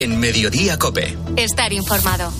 En Mediodía COPE. Estar informado.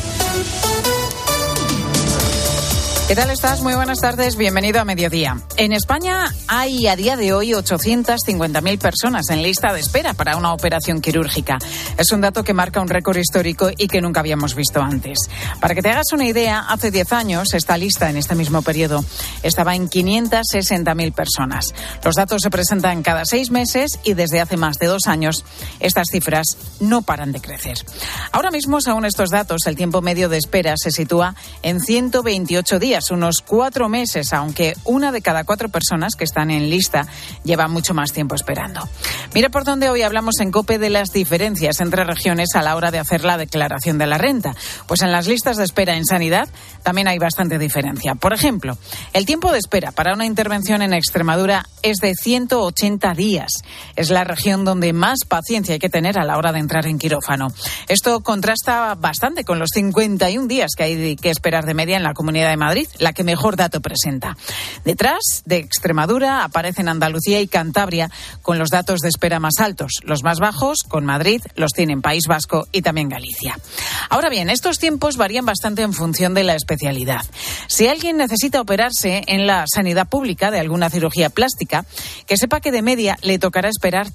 ¿Qué tal estás? Muy buenas tardes, bienvenido a Mediodía. En España hay a día de hoy 850.000 personas en lista de espera para una operación quirúrgica. Es un dato que marca un récord histórico y que nunca habíamos visto antes. Para que te hagas una idea, hace 10 años esta lista en este mismo periodo estaba en 560.000 personas. Los datos se presentan cada 6 meses y desde hace más de 2 años estas cifras no paran de crecer. Ahora mismo, según estos datos, el tiempo medio de espera se sitúa en 128 días. Unos 4 meses, aunque una de cada 4 personas que están en lista lleva mucho más tiempo esperando. Mira por dónde hoy hablamos en COPE de las diferencias entre regiones a la hora de hacer la declaración de la renta. Pues en las listas de espera en sanidad también hay bastante diferencia. Por ejemplo, el tiempo de espera para una intervención en Extremadura es de 180 días. Es la región donde más paciencia hay que tener a la hora de entrar en quirófano. Esto contrasta bastante con los 51 días que hay que esperar de media en la Comunidad de Madrid, la que mejor dato presenta. Detrás de Extremadura aparecen Andalucía y Cantabria con los datos de espera más altos. Los más bajos, con Madrid, los tienen País Vasco y también Galicia. Ahora bien, estos tiempos varían bastante en función de la especialidad. Si alguien necesita operarse en la sanidad pública de alguna cirugía plástica, que sepa que de media le tocará esperar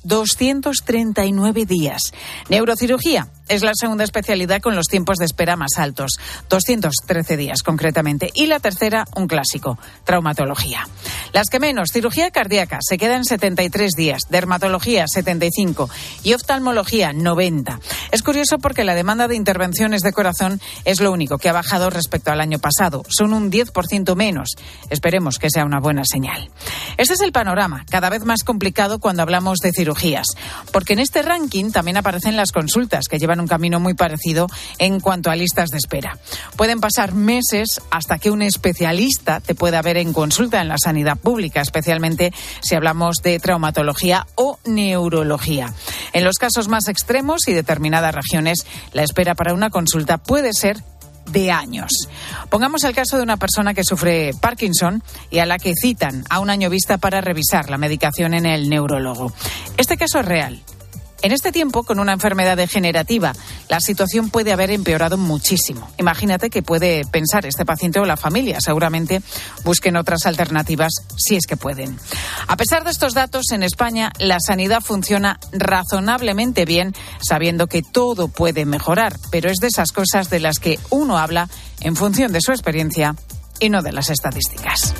239 días. Neurocirugía es la segunda especialidad con los tiempos de espera más altos, 213 días concretamente. Y la tercera, un clásico, traumatología. Las que menos, cirugía cardíaca, se queda en 73 días, dermatología 75 y oftalmología 90. Es curioso porque la demanda de intervenciones de corazón es lo único que ha bajado respecto al año pasado. Son un 10% menos. Esperemos que sea una buena señal. Este es el panorama, cada vez más complicado cuando hablamos de cirugías, porque en este ranking también aparecen las consultas, que llevan un camino muy parecido en cuanto a listas de espera. Pueden pasar meses hasta que un especialista te pueda ver en consulta en la sanidad pública, especialmente si hablamos de traumatología o neurología. En los casos más extremos y determinadas regiones, la espera para una consulta puede ser de años. Pongamos el caso de una persona que sufre Parkinson y a la que citan a un año vista para revisar la medicación en el neurólogo. Este caso es real. En este tiempo, con una enfermedad degenerativa, la situación puede haber empeorado muchísimo. Imagínate que puede pensar este paciente o la familia. Seguramente busquen otras alternativas si es que pueden. A pesar de estos datos, en España la sanidad funciona razonablemente bien, sabiendo que todo puede mejorar, pero es de esas cosas de las que uno habla en función de su experiencia y no de las estadísticas.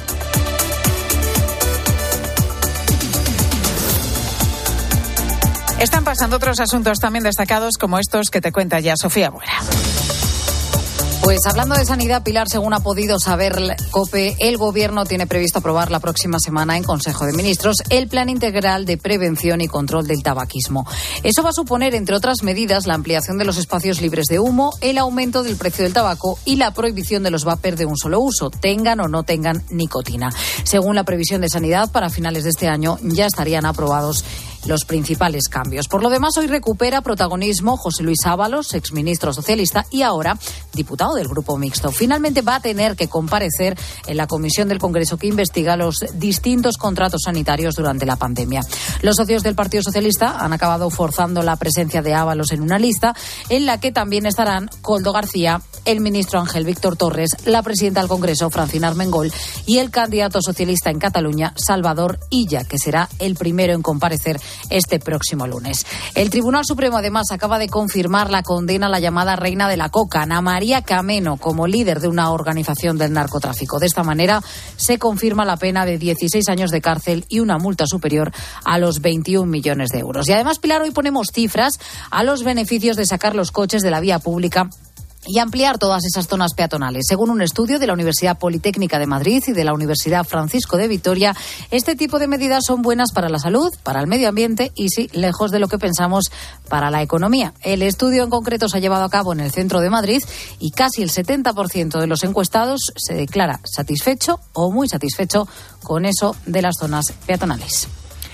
Están pasando otros asuntos también destacados como estos que te cuenta ya Sofía Buera. Pues hablando de sanidad, Pilar, según ha podido saber COPE, el Gobierno tiene previsto aprobar la próxima semana en Consejo de Ministros el Plan Integral de Prevención y Control del Tabaquismo. Eso va a suponer, entre otras medidas, la ampliación de los espacios libres de humo, el aumento del precio del tabaco y la prohibición de los vapers de un solo uso, tengan o no tengan nicotina. Según la previsión de Sanidad, para finales de este año ya estarían aprobados los principales cambios. Por lo demás, hoy recupera protagonismo José Luis Ábalos, exministro socialista y ahora diputado del Grupo Mixto. Finalmente va a tener que comparecer en la comisión del Congreso que investiga los distintos contratos sanitarios durante la pandemia. Los socios del Partido Socialista han acabado forzando la presencia de Ábalos en una lista en la que también estarán Koldo García, el ministro Ángel Víctor Torres, la presidenta del Congreso, Francina Armengol, y el candidato socialista en Cataluña, Salvador Illa, que será el primero en comparecer este próximo lunes. El Tribunal Supremo, además, acaba de confirmar la condena a la llamada reina de la coca, Ana María Cameno, como líder de una organización del narcotráfico. De esta manera, se confirma la pena de 16 años de cárcel y una multa superior a los 21 millones de euros. Y además, Pilar, hoy ponemos cifras a los beneficios de sacar los coches de la vía pública y ampliar todas esas zonas peatonales. Según un estudio de la Universidad Politécnica de Madrid y de la Universidad Francisco de Vitoria, este tipo de medidas son buenas para la salud, para el medio ambiente y, sí, lejos de lo que pensamos, para la economía. El estudio en concreto se ha llevado a cabo en el centro de Madrid y casi el 70% de los encuestados se declara satisfecho o muy satisfecho con eso de las zonas peatonales.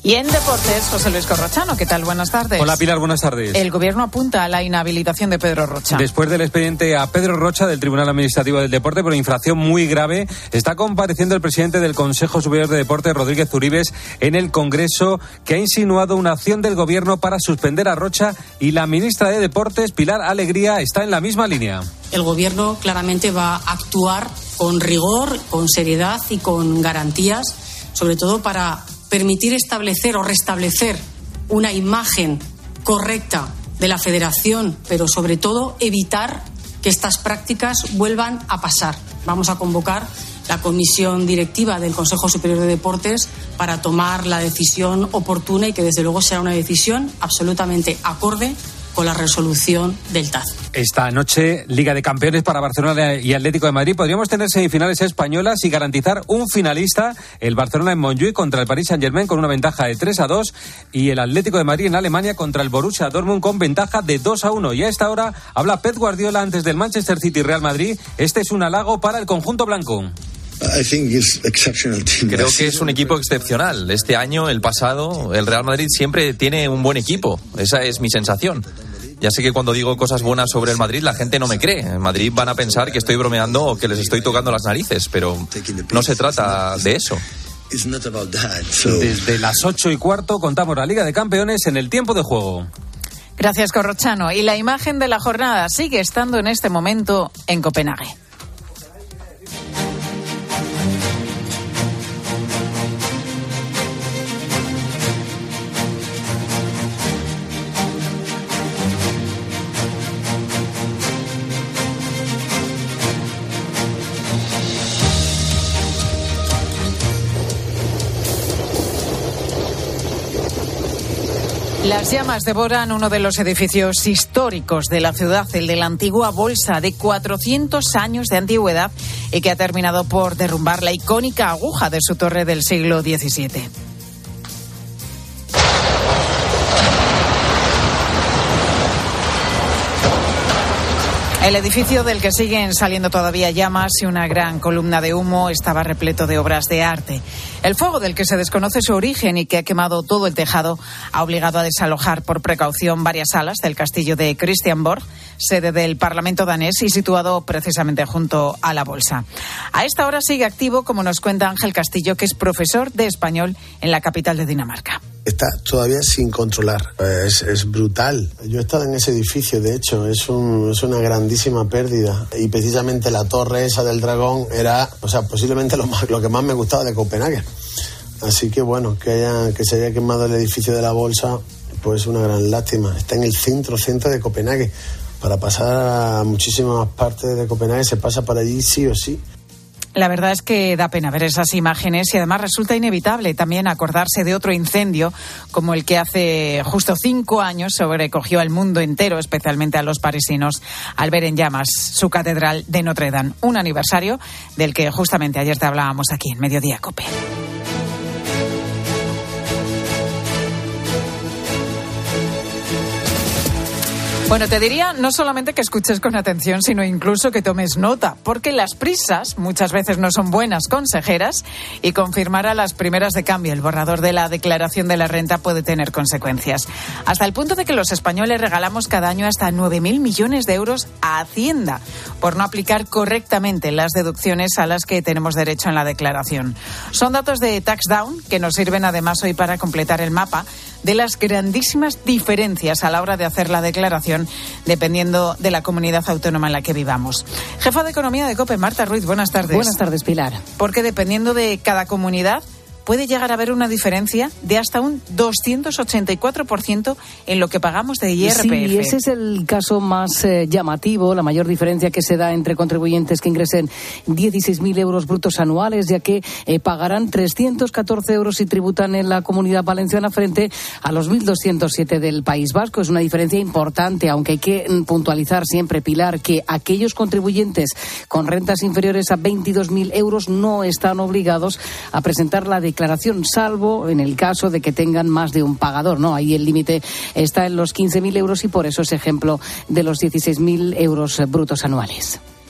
Y en deportes, José Luis Corrochano, ¿qué tal? Buenas tardes. Hola Pilar, buenas tardes. El gobierno apunta a la inhabilitación de Pedro Rocha. Después del expediente a Pedro Rocha del Tribunal Administrativo del Deporte por infracción muy grave, está compareciendo el presidente del Consejo Superior de Deportes, Rodríguez Uribes, en el Congreso, que ha insinuado una acción del gobierno para suspender a Rocha, y la ministra de Deportes, Pilar Alegría, está en la misma línea. El gobierno claramente va a actuar con rigor, con seriedad y con garantías, sobre todo para permitir establecer o restablecer una imagen correcta de la Federación, pero sobre todo evitar que estas prácticas vuelvan a pasar. Vamos a convocar la comisión directiva del Consejo Superior de Deportes para tomar la decisión oportuna y que desde luego sea una decisión absolutamente acorde con la resolución del TAD. Esta noche, Liga de Campeones para Barcelona y Atlético de Madrid. Podríamos tener semifinales españolas y garantizar un finalista, el Barcelona en Montjuïc contra el Paris Saint-Germain con una ventaja de 3-2 y el Atlético de Madrid en Alemania contra el Borussia Dortmund con ventaja de 2-1. Y a esta hora habla Pep Guardiola antes del Manchester City Real Madrid. Este es un halago para el conjunto blanco. Creo que es un equipo excepcional. Este año, el pasado, el Real Madrid siempre tiene un buen equipo. Esa es mi sensación. Ya sé que cuando digo cosas buenas sobre el Madrid la gente no me cree. En Madrid van a pensar que estoy bromeando o que les estoy tocando las narices, pero no se trata de eso. Desde las 8:15 contamos la Liga de Campeones en el tiempo de juego. Gracias, Corrochano. Y la imagen de la jornada sigue estando en este momento en Copenhague. Las llamas devoran uno de los edificios históricos de la ciudad, el de la antigua Bolsa, de 400 años de antigüedad y que ha terminado por derrumbar la icónica aguja de su torre del siglo XVII. El edificio, del que siguen saliendo todavía llamas y una gran columna de humo, estaba repleto de obras de arte. El fuego, del que se desconoce su origen y que ha quemado todo el tejado, ha obligado a desalojar por precaución varias salas del castillo de Christiansborg, sede del Parlamento danés y situado precisamente junto a la Bolsa. A esta hora sigue activo, como nos cuenta Ángel Castillo, que es profesor de español en la capital de Dinamarca. Está todavía sin controlar. Es brutal. Yo he estado en ese edificio, de hecho, es una grandísima pérdida. Y precisamente la torre esa del dragón era, posiblemente lo que más me gustaba de Copenhague. Así que bueno, que se haya quemado el edificio de la Bolsa, pues una gran lástima. Está en el centro de Copenhague. Para pasar a muchísimas partes de Copenhague se pasa por allí sí o sí. La verdad es que da pena ver esas imágenes y además resulta inevitable también acordarse de otro incendio como el que hace justo 5 años sobrecogió al mundo entero, especialmente a los parisinos, al ver en llamas su catedral de Notre Dame. Un aniversario del que justamente ayer te hablábamos aquí en Mediodía COPE. Bueno, te diría no solamente que escuches con atención, sino incluso que tomes nota, porque las prisas muchas veces no son buenas consejeras y confirmar a las primeras de cambio el borrador de la declaración de la renta puede tener consecuencias. Hasta el punto de que los españoles regalamos cada año hasta 9.000 millones de euros a Hacienda por no aplicar correctamente las deducciones a las que tenemos derecho en la declaración. Son datos de TaxDown que nos sirven además hoy para completar el mapa de las grandísimas diferencias a la hora de hacer la declaración dependiendo de la comunidad autónoma en la que vivamos. Jefa de Economía de COPE, Marta Ruiz, buenas tardes. Buenas tardes, Pilar. Porque dependiendo de cada comunidad puede llegar a haber una diferencia de hasta un 284% en lo que pagamos de IRPF. Sí, ese es el caso más llamativo, la mayor diferencia que se da entre contribuyentes que ingresen 16.000 euros brutos anuales, ya que pagarán 314 euros si tributan en la Comunidad Valenciana frente a los 1.207 del País Vasco. Es una diferencia importante, aunque hay que puntualizar siempre, Pilar, que aquellos contribuyentes con rentas inferiores a 22.000 euros no están obligados a presentar la declaración, salvo en el caso de que tengan más de un pagador, ¿no? Ahí el límite está en los 15.000 euros y por eso es ejemplo de los 16.000 euros brutos anuales.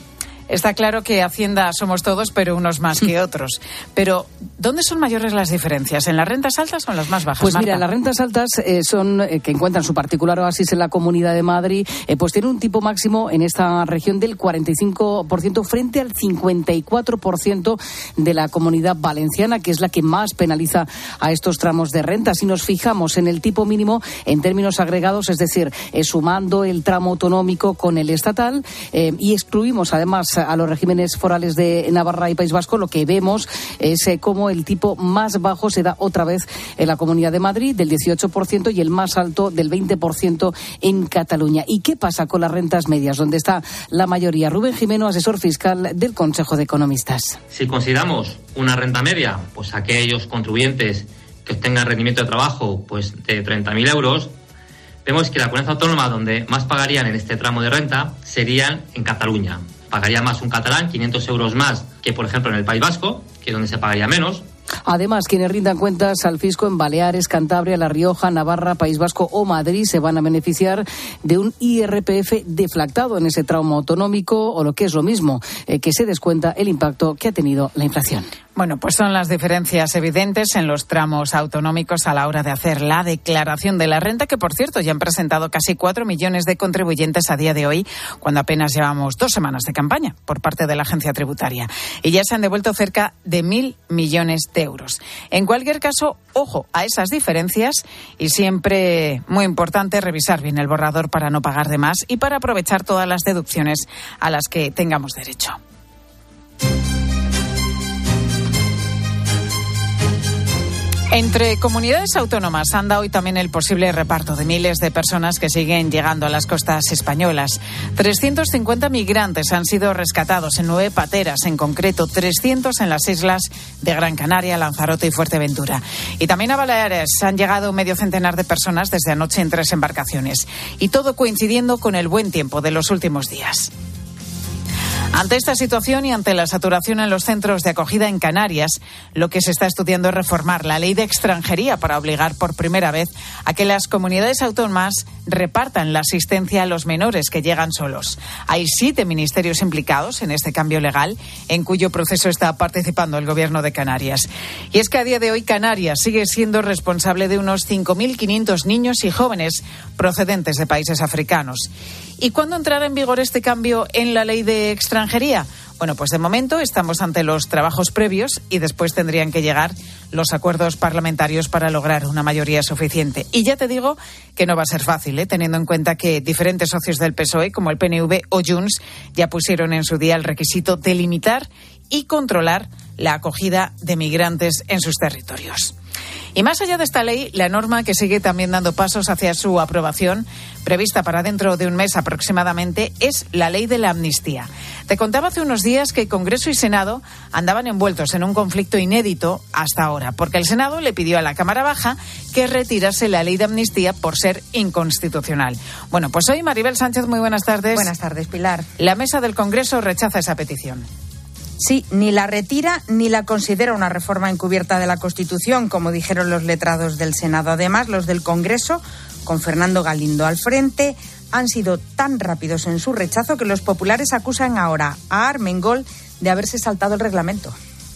Está claro que Hacienda somos todos, pero unos más que otros. Pero, ¿dónde son mayores las diferencias? ¿En las rentas altas o en las más bajas? Pues Marta? mira, las rentas altas son que encuentran su particular oasis en la Comunidad de Madrid, pues tiene un tipo máximo en esta región del 45% frente al 54% de la Comunidad Valenciana, que es la que más penaliza a estos tramos de renta. Si nos fijamos en el tipo mínimo en términos agregados, es decir, sumando el tramo autonómico con el estatal y excluimos además a los regímenes forales de Navarra y País Vasco, lo que vemos es cómo el tipo más bajo se da otra vez en la Comunidad de Madrid, del 18%, y el más alto del 20% en Cataluña. ¿Y qué pasa con las rentas medias, donde está la mayoría? Rubén Jimeno, asesor fiscal del Consejo de Economistas. Si consideramos una renta media, pues aquellos contribuyentes que obtengan rendimiento de trabajo pues de 30.000 euros, vemos que la comunidad autónoma donde más pagarían en este tramo de renta serían en Cataluña. Pagaría más un catalán, 500 euros más que, por ejemplo, en el País Vasco, que es donde se pagaría menos. Además, quienes rindan cuentas al fisco en Baleares, Cantabria, La Rioja, Navarra, País Vasco o Madrid se van a beneficiar de un IRPF deflactado en ese tramo autonómico, o lo que es lo mismo, que se descuenta el impacto que ha tenido la inflación. Bueno, pues son las diferencias evidentes en los tramos autonómicos a la hora de hacer la declaración de la renta, que por cierto ya han presentado casi 4 millones de contribuyentes a día de hoy, cuando apenas llevamos 2 semanas de campaña por parte de la agencia tributaria. Y ya se han devuelto cerca de 1.000 millones de euros. En cualquier caso, ojo a esas diferencias, y siempre muy importante revisar bien el borrador para no pagar de más y para aprovechar todas las deducciones a las que tengamos derecho. Entre comunidades autónomas anda hoy también el posible reparto de miles de personas que siguen llegando a las costas españolas. 350 migrantes han sido rescatados en 9 pateras, en concreto 300 en las islas de Gran Canaria, Lanzarote y Fuerteventura. Y también a Baleares han llegado medio centenar de personas desde anoche en 3 embarcaciones. Y todo coincidiendo con el buen tiempo de los últimos días. Ante esta situación y ante la saturación en los centros de acogida en Canarias, lo que se está estudiando es reformar la ley de extranjería para obligar por primera vez a que las comunidades autónomas repartan la asistencia a los menores que llegan solos. Hay 7 ministerios implicados en este cambio legal, en cuyo proceso está participando el Gobierno de Canarias. Y es que a día de hoy Canarias sigue siendo responsable de unos 5.500 niños y jóvenes procedentes de países africanos. ¿Y cuándo entrará en vigor este cambio en la ley de extranjería? Bueno, pues de momento estamos ante los trabajos previos y después tendrían que llegar los acuerdos parlamentarios para lograr una mayoría suficiente. Y ya te digo que no va a ser fácil, teniendo en cuenta que diferentes socios del PSOE, como el PNV o Junts, ya pusieron en su día el requisito de limitar y controlar la acogida de migrantes en sus territorios. Y más allá de esta ley, la norma que sigue también dando pasos hacia su aprobación, prevista para dentro de un mes aproximadamente, es la ley de la amnistía. Te contaba hace unos días que Congreso y Senado andaban envueltos en un conflicto inédito hasta ahora, porque el Senado le pidió a la Cámara Baja que retirase la ley de amnistía por ser inconstitucional. Bueno, pues hoy Maribel Sánchez, muy buenas tardes. Buenas tardes, Pilar. La mesa del Congreso rechaza esa petición. Sí, ni la retira ni la considera una reforma encubierta de la Constitución, como dijeron los letrados del Senado. Además, los del Congreso, con Fernando Galindo al frente, han sido tan rápidos en su rechazo que los populares acusan ahora a Armengol de haberse saltado el reglamento.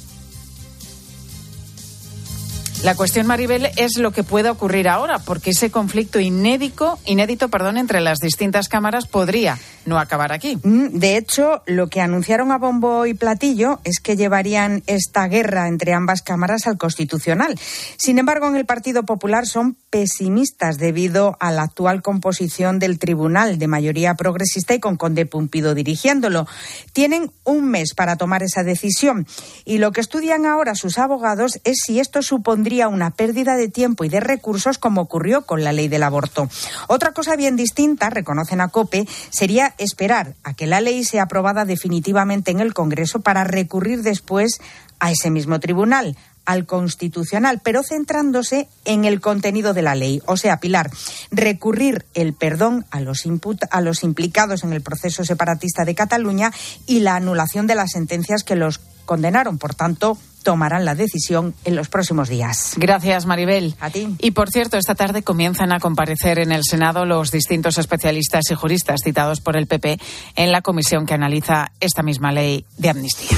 La cuestión, Maribel, es lo que pueda ocurrir ahora, porque ese conflicto inédito, entre las distintas cámaras podría no acabar aquí. De hecho, lo que anunciaron a bombo y platillo es que llevarían esta guerra entre ambas cámaras al Constitucional. Sin embargo, en el Partido Popular son pesimistas debido a la actual composición del tribunal, de mayoría progresista y con Conde Pumpido dirigiéndolo. Tienen un mes para tomar esa decisión y lo que estudian ahora sus abogados es si esto supondría una pérdida de tiempo y de recursos, como ocurrió con la ley del aborto. Otra cosa bien distinta, reconocen a COPE, sería esperar a que la ley sea aprobada definitivamente en el Congreso para recurrir después a ese mismo tribunal, al Constitucional, pero centrándose en el contenido de la ley. O sea, Pilar, recurrir el perdón a los implicados en el proceso separatista de Cataluña y la anulación de las sentencias que los condenaron. Por tanto, tomarán la decisión en los próximos días. Gracias, Maribel. A ti. Y, por cierto, esta tarde comienzan a comparecer en el Senado los distintos especialistas y juristas citados por el PP en la comisión que analiza esta misma ley de amnistía.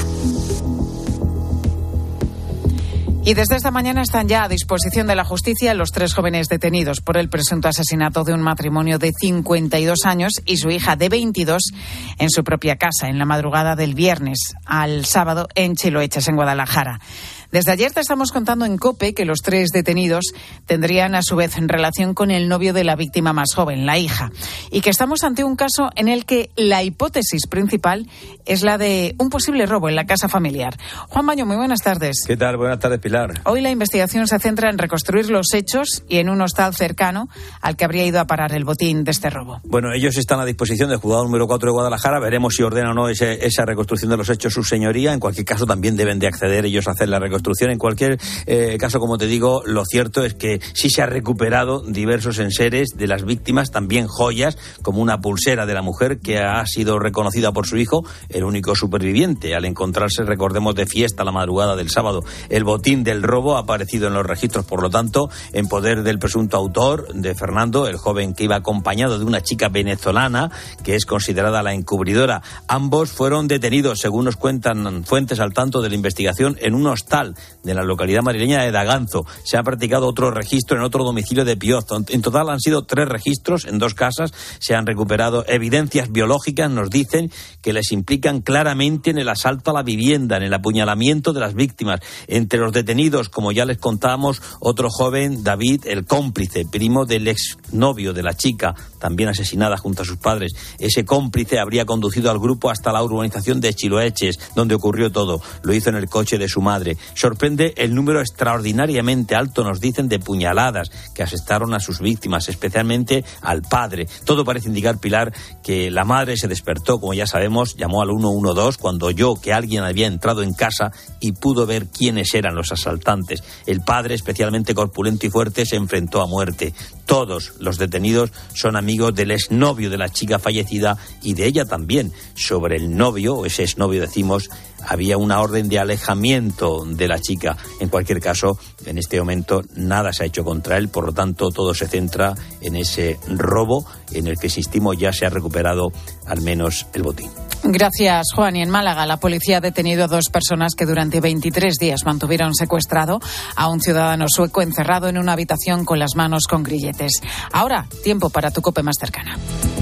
Y desde esta mañana están ya a disposición de la justicia los 3 jóvenes detenidos por el presunto asesinato de un matrimonio de 52 años y su hija de 22 en su propia casa en la madrugada del viernes al sábado en Chiloeches, en Guadalajara. Desde ayer te estamos contando en COPE que los 3 detenidos tendrían a su vez en relación con el novio de la víctima más joven, la hija, y que estamos ante un caso en el que la hipótesis principal es la de un posible robo en la casa familiar. Juan Baño, muy buenas tardes. ¿Qué tal? Buenas tardes, Pilar. Hoy la investigación se centra en reconstruir los hechos y en un hostal cercano al que habría ido a parar el botín de este robo. Bueno, ellos están a disposición del juzgado número 4 de Guadalajara. Veremos si ordena o no esa reconstrucción de los hechos su señoría. En cualquier caso, también deben de acceder ellos a hacer la reconstrucción. En cualquier caso, como te digo, lo cierto es que sí se ha recuperado diversos enseres de las víctimas, también joyas, como una pulsera de la mujer que ha sido reconocida por su hijo, el único superviviente, al encontrarse, recordemos, de fiesta la madrugada del sábado. El botín del robo ha aparecido en los registros, por lo tanto, en poder del presunto autor, de Fernando, el joven que iba acompañado de una chica venezolana, que es considerada la encubridora. Ambos fueron detenidos, según nos cuentan fuentes al tanto de la investigación, en un hostal de la localidad madrileña de Daganzo. Se ha practicado otro registro en otro domicilio de Pioz. En total han sido 3 registros en 2 casas. Se han recuperado evidencias biológicas, nos dicen, que les implican claramente en el asalto a la vivienda, en el apuñalamiento de las víctimas. Entre los detenidos, como ya les contábamos, otro joven, David, el cómplice, primo del exnovio de la chica, también asesinada junto a sus padres. Ese cómplice habría conducido al grupo hasta la urbanización de Chiloeches, donde ocurrió todo. Lo hizo en el coche de su madre. Sorprende el número extraordinariamente alto, nos dicen, de puñaladas que asestaron a sus víctimas, especialmente al padre. Todo parece indicar, Pilar, que la madre se despertó, como ya sabemos, llamó al 112 cuando oyó que alguien había entrado en casa y pudo ver quiénes eran los asaltantes. El padre, especialmente corpulento y fuerte, se enfrentó a muerte. Todos los detenidos son amigos del exnovio de la chica fallecida y de ella también. Sobre el novio, o ese exnovio decimos, había una orden de alejamiento de la chica. En cualquier caso, en este momento nada se ha hecho contra él, por lo tanto todo se centra en ese robo en el que, insistimos, ya se ha recuperado al menos el botín. Gracias, Juan. Y en Málaga, la policía ha detenido a 2 personas que durante 23 días mantuvieron secuestrado a un ciudadano sueco encerrado en una habitación con las manos con grilletes. Ahora, tiempo para tu COPE más cercana.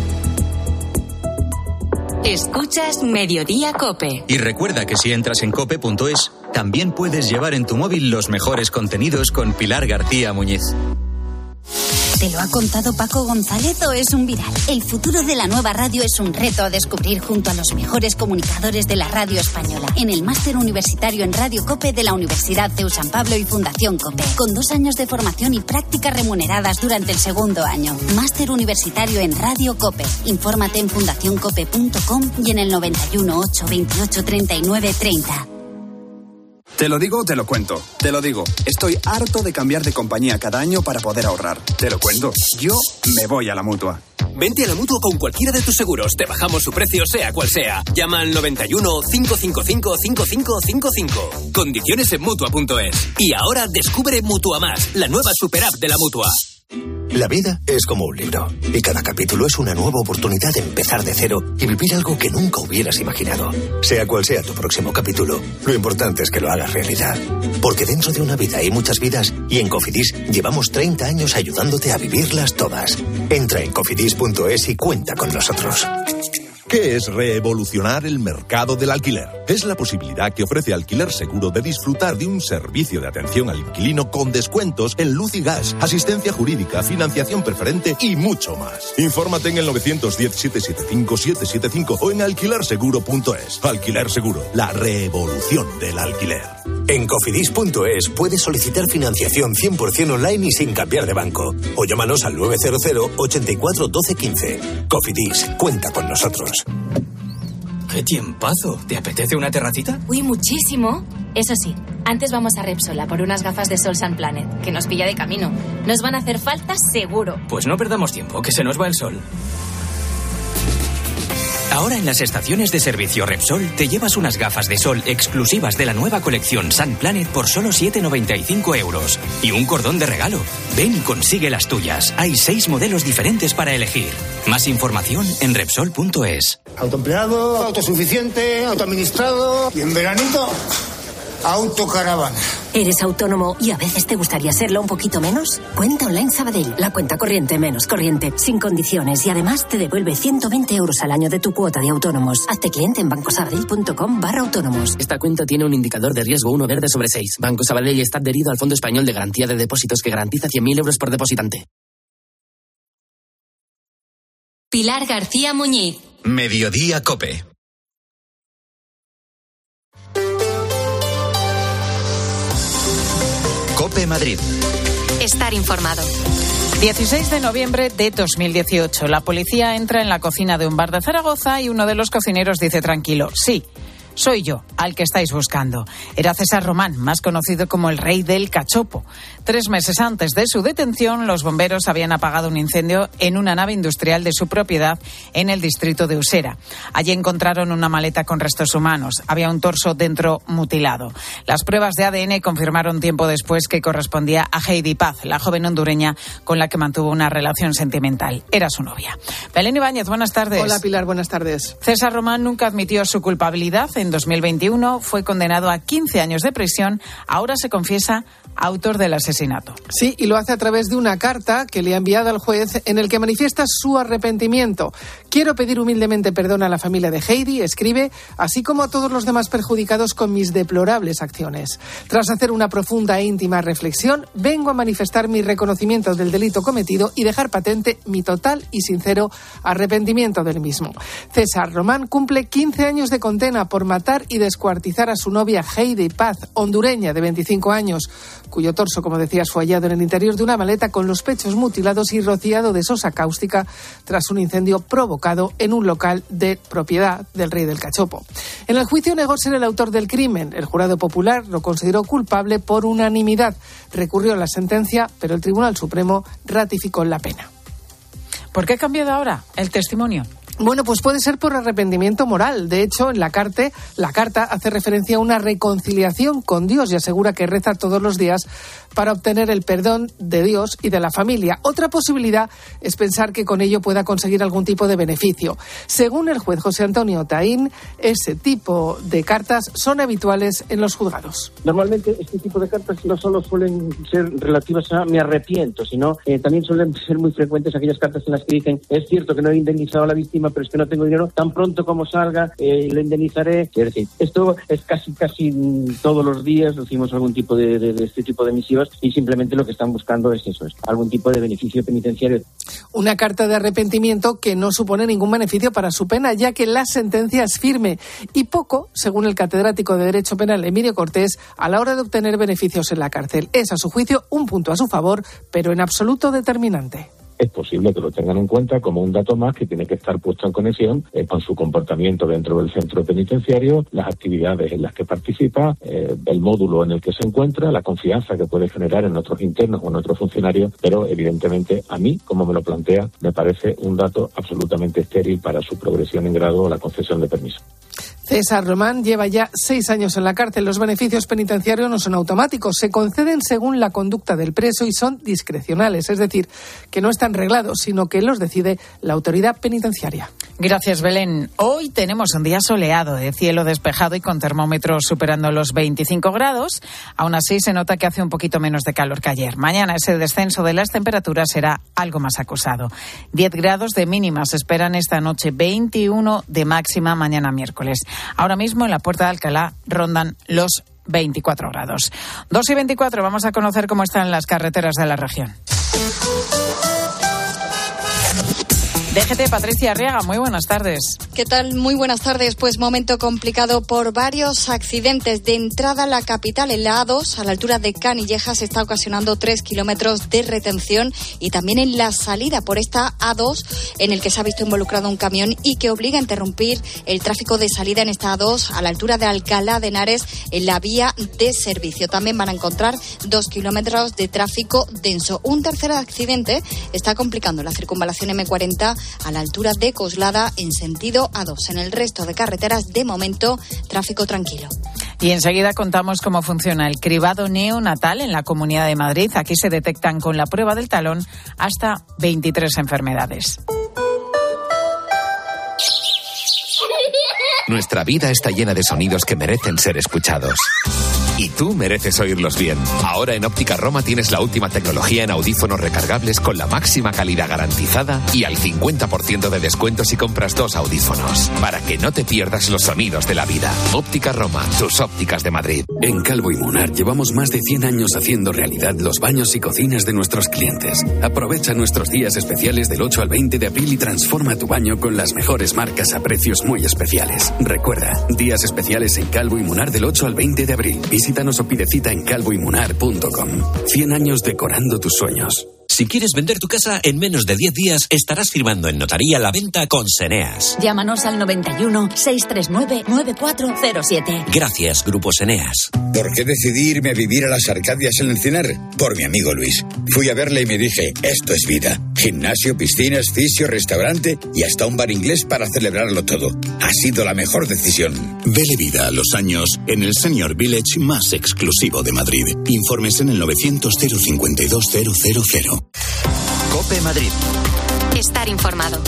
Escuchas Mediodía COPE. Y recuerda que si entras en cope.es, también puedes llevar en tu móvil los mejores contenidos con Pilar García Muñiz. ¿Te lo ha contado Paco González o es un viral? El futuro de la nueva radio es un reto a descubrir junto a los mejores comunicadores de la radio española en el Máster Universitario en Radio COPE de la Universidad CEU San Pablo y Fundación COPE, con 2 años de formación y prácticas remuneradas durante el 2º año. Máster Universitario en Radio COPE. Infórmate en fundacioncope.com y en el 91 8 28 39 30. Te lo digo, te lo cuento. Te lo digo, estoy harto de cambiar de compañía cada año para poder ahorrar. Te lo cuento, yo me voy a la Mutua. Vente a la Mutua con cualquiera de tus seguros. Te bajamos su precio, sea cual sea. Llama al 91 555 5555. Condiciones en Mutua.es. Y ahora descubre Mutua Más, la nueva super app de la Mutua. La vida es como un libro, y cada capítulo es una nueva oportunidad de empezar de cero y vivir algo que nunca hubieras imaginado. Sea cual sea tu próximo capítulo, lo importante es que lo hagas realidad. Porque dentro de una vida hay muchas vidas, y en Cofidis llevamos 30 años ayudándote a vivirlas todas. Entra en cofidis.es y cuenta con nosotros. ¿Qué es revolucionar el mercado del alquiler? Es la posibilidad que ofrece Alquiler Seguro de disfrutar de un servicio de atención al inquilino con descuentos en luz y gas, asistencia jurídica, financiación preferente y mucho más. Infórmate en el 910-775-775 o en alquilerseguro.es. Alquiler Seguro, la revolución del alquiler. En cofidis.es puedes solicitar financiación 100% online y sin cambiar de banco. O llámanos al 900 84 12 15. Cofidis, cuenta con nosotros. ¡Qué tiempazo! ¿Te apetece una terracita? Uy, muchísimo. Eso sí, antes vamos a Repsol a por unas gafas de Sol Sun Planet, que nos pilla de camino. Nos van a hacer falta seguro. Pues no perdamos tiempo, que se nos va el sol. Ahora en las estaciones de servicio Repsol te llevas unas gafas de sol exclusivas de la nueva colección Sun Planet por solo 7,95 euros. Y un cordón de regalo. Ven y consigue las tuyas. Hay 6 modelos diferentes para elegir. Más información en Repsol.es. Autoempleado, autosuficiente, autoadministrado y en veranito, autocaravana. ¿Eres autónomo y a veces te gustaría serlo un poquito menos? Cuenta Online Sabadell, la cuenta corriente menos corriente, sin condiciones y además te devuelve 120 euros al año de tu cuota de autónomos. Hazte cliente en bancosabadell.com/autónomos. Esta cuenta tiene un indicador de riesgo 1 verde sobre 6. Banco Sabadell está adherido al Fondo Español de Garantía de Depósitos que garantiza 100.000 euros por depositante. Pilar García Muñiz. Mediodía COPE. COPE Madrid. Estar informado. 16 de noviembre de 2018. La policía entra en la cocina de un bar de Zaragoza y uno de los cocineros dice tranquilo: sí, soy yo, al que estáis buscando. Era César Román, más conocido como el rey del cachopo. 3 meses antes de su detención, los bomberos habían apagado un incendio en una nave industrial de su propiedad en el distrito de Usera. Allí encontraron una maleta con restos humanos. Había un torso dentro mutilado. Las pruebas de ADN confirmaron tiempo después que correspondía a Heidi Paz, la joven hondureña con la que mantuvo una relación sentimental. Era su novia. Belén Ibáñez, buenas tardes. Hola, Pilar, buenas tardes. César Román nunca admitió su culpabilidad. En 2021 fue condenado a 15 años de prisión. Ahora se confiesa autor del asesinato. Sí, y lo hace a través de una carta que le ha enviado al juez en el que manifiesta su arrepentimiento. Quiero pedir humildemente perdón a la familia de Heidi, escribe, así como a todos los demás perjudicados con mis deplorables acciones. Tras hacer una profunda e íntima reflexión, vengo a manifestar mi reconocimiento del delito cometido y dejar patente mi total y sincero arrepentimiento del mismo. César Román cumple 15 años de condena por matar y descuartizar a su novia Heidi Paz, hondureña de 25 años, cuyo torso, como decías, fue hallado en el interior de una maleta con los pechos mutilados y rociado de sosa cáustica tras un incendio provocado en un local de propiedad del rey del cachopo. En el juicio negó ser el autor del crimen. El jurado popular lo consideró culpable por unanimidad. Recurrió a la sentencia, pero el Tribunal Supremo ratificó la pena. ¿Por qué ha cambiado ahora el testimonio? Bueno, pues puede ser por arrepentimiento moral. De hecho, en la carta hace referencia a una reconciliación con Dios y asegura que reza todos los días para obtener el perdón de Dios y de la familia. Otra posibilidad es pensar que con ello pueda conseguir algún tipo de beneficio. Según el juez José Antonio Taín, ese tipo de cartas son habituales en los juzgados. Normalmente este tipo de cartas no solo suelen ser relativas a me arrepiento, sino también suelen ser muy frecuentes aquellas cartas en las que dicen es cierto que no he indemnizado a la víctima, pero es que no tengo dinero, tan pronto como salga lo indemnizaré. Es decir, esto es casi todos los días recibimos algún tipo de este tipo de misivas y simplemente lo que están buscando es eso, es algún tipo de beneficio penitenciario. Una carta de arrepentimiento que no supone ningún beneficio para su pena, ya que la sentencia es firme y poco, según el catedrático de Derecho Penal Emilio Cortés, a la hora de obtener beneficios en la cárcel. Es, a su juicio, un punto a su favor, pero en absoluto determinante. Es posible que lo tengan en cuenta como un dato más que tiene que estar puesto en conexión con su comportamiento dentro del centro penitenciario, las actividades en las que participa, el módulo en el que se encuentra, la confianza que puede generar en nuestros internos o en nuestros funcionarios, pero evidentemente a mí, como me lo plantea, me parece un dato absolutamente estéril para su progresión en grado o la concesión de permiso. César Román lleva ya 6 años en la cárcel. Los beneficios penitenciarios no son automáticos, se conceden según la conducta del preso y son discrecionales, es decir, que no están reglados, sino que los decide la autoridad penitenciaria. Gracias, Belén. Hoy tenemos un día soleado, de cielo despejado y con termómetros superando los 25 grados. Aún así, se nota que hace un poquito menos de calor que ayer. Mañana ese descenso de las temperaturas será algo más acusado. 10 grados de mínima se esperan esta noche, 21 de máxima mañana miércoles. Ahora mismo en la Puerta de Alcalá rondan los 24 grados. 2:24, vamos a conocer cómo están las carreteras de la región. DGT, Patricia Arriaga, muy buenas tardes. ¿Qué tal? Muy buenas tardes. Pues momento complicado por varios accidentes. De entrada a la capital, en la A2, a la altura de Canillejas, se está ocasionando 3 kilómetros de retención y también en la salida por esta A2, en el que se ha visto involucrado un camión y que obliga a interrumpir el tráfico de salida en esta A2 a la altura de Alcalá de Henares en la vía de servicio. También van a encontrar 2 kilómetros de tráfico denso. Un tercer accidente está complicando la circunvalación M40 a la altura de Coslada en sentido A2. En el resto de carreteras, de momento, tráfico tranquilo. Y enseguida contamos cómo funciona el cribado neonatal en la Comunidad de Madrid. Aquí se detectan con la prueba del talón hasta 23 enfermedades. Nuestra vida está llena de sonidos que merecen ser escuchados. Y tú mereces oírlos bien. Ahora en Óptica Roma tienes la última tecnología en audífonos recargables con la máxima calidad garantizada y al 50% de descuento si compras 2 audífonos. Para que no te pierdas los sonidos de la vida. Óptica Roma, tus ópticas de Madrid. En Calvo y Munar llevamos más de 100 años haciendo realidad los baños y cocinas de nuestros clientes. Aprovecha nuestros días especiales del 8 al 20 de abril y transforma tu baño con las mejores marcas a precios muy especiales. Recuerda, días especiales en Calvo y Munar del 8 al 20 de abril. Visítanos o pide cita en calvoymunar.com. 100 años decorando tus sueños. Si quieres vender tu casa en menos de 10 días, estarás firmando en notaría la venta con Seneas. Llámanos al 91 639 9407. Gracias, Grupo Seneas. ¿Por qué decidí irme a vivir a las Arcadias en Encinar? Por mi amigo Luis. Fui a verle y me dije, esto es vida. Gimnasio, piscinas, fisio, restaurante y hasta un bar inglés para celebrarlo todo. Ha sido la mejor decisión. Dele vida a los años en el Senior Village más exclusivo de Madrid. Informes en el 900 052 000. COPE Madrid. Estar informado.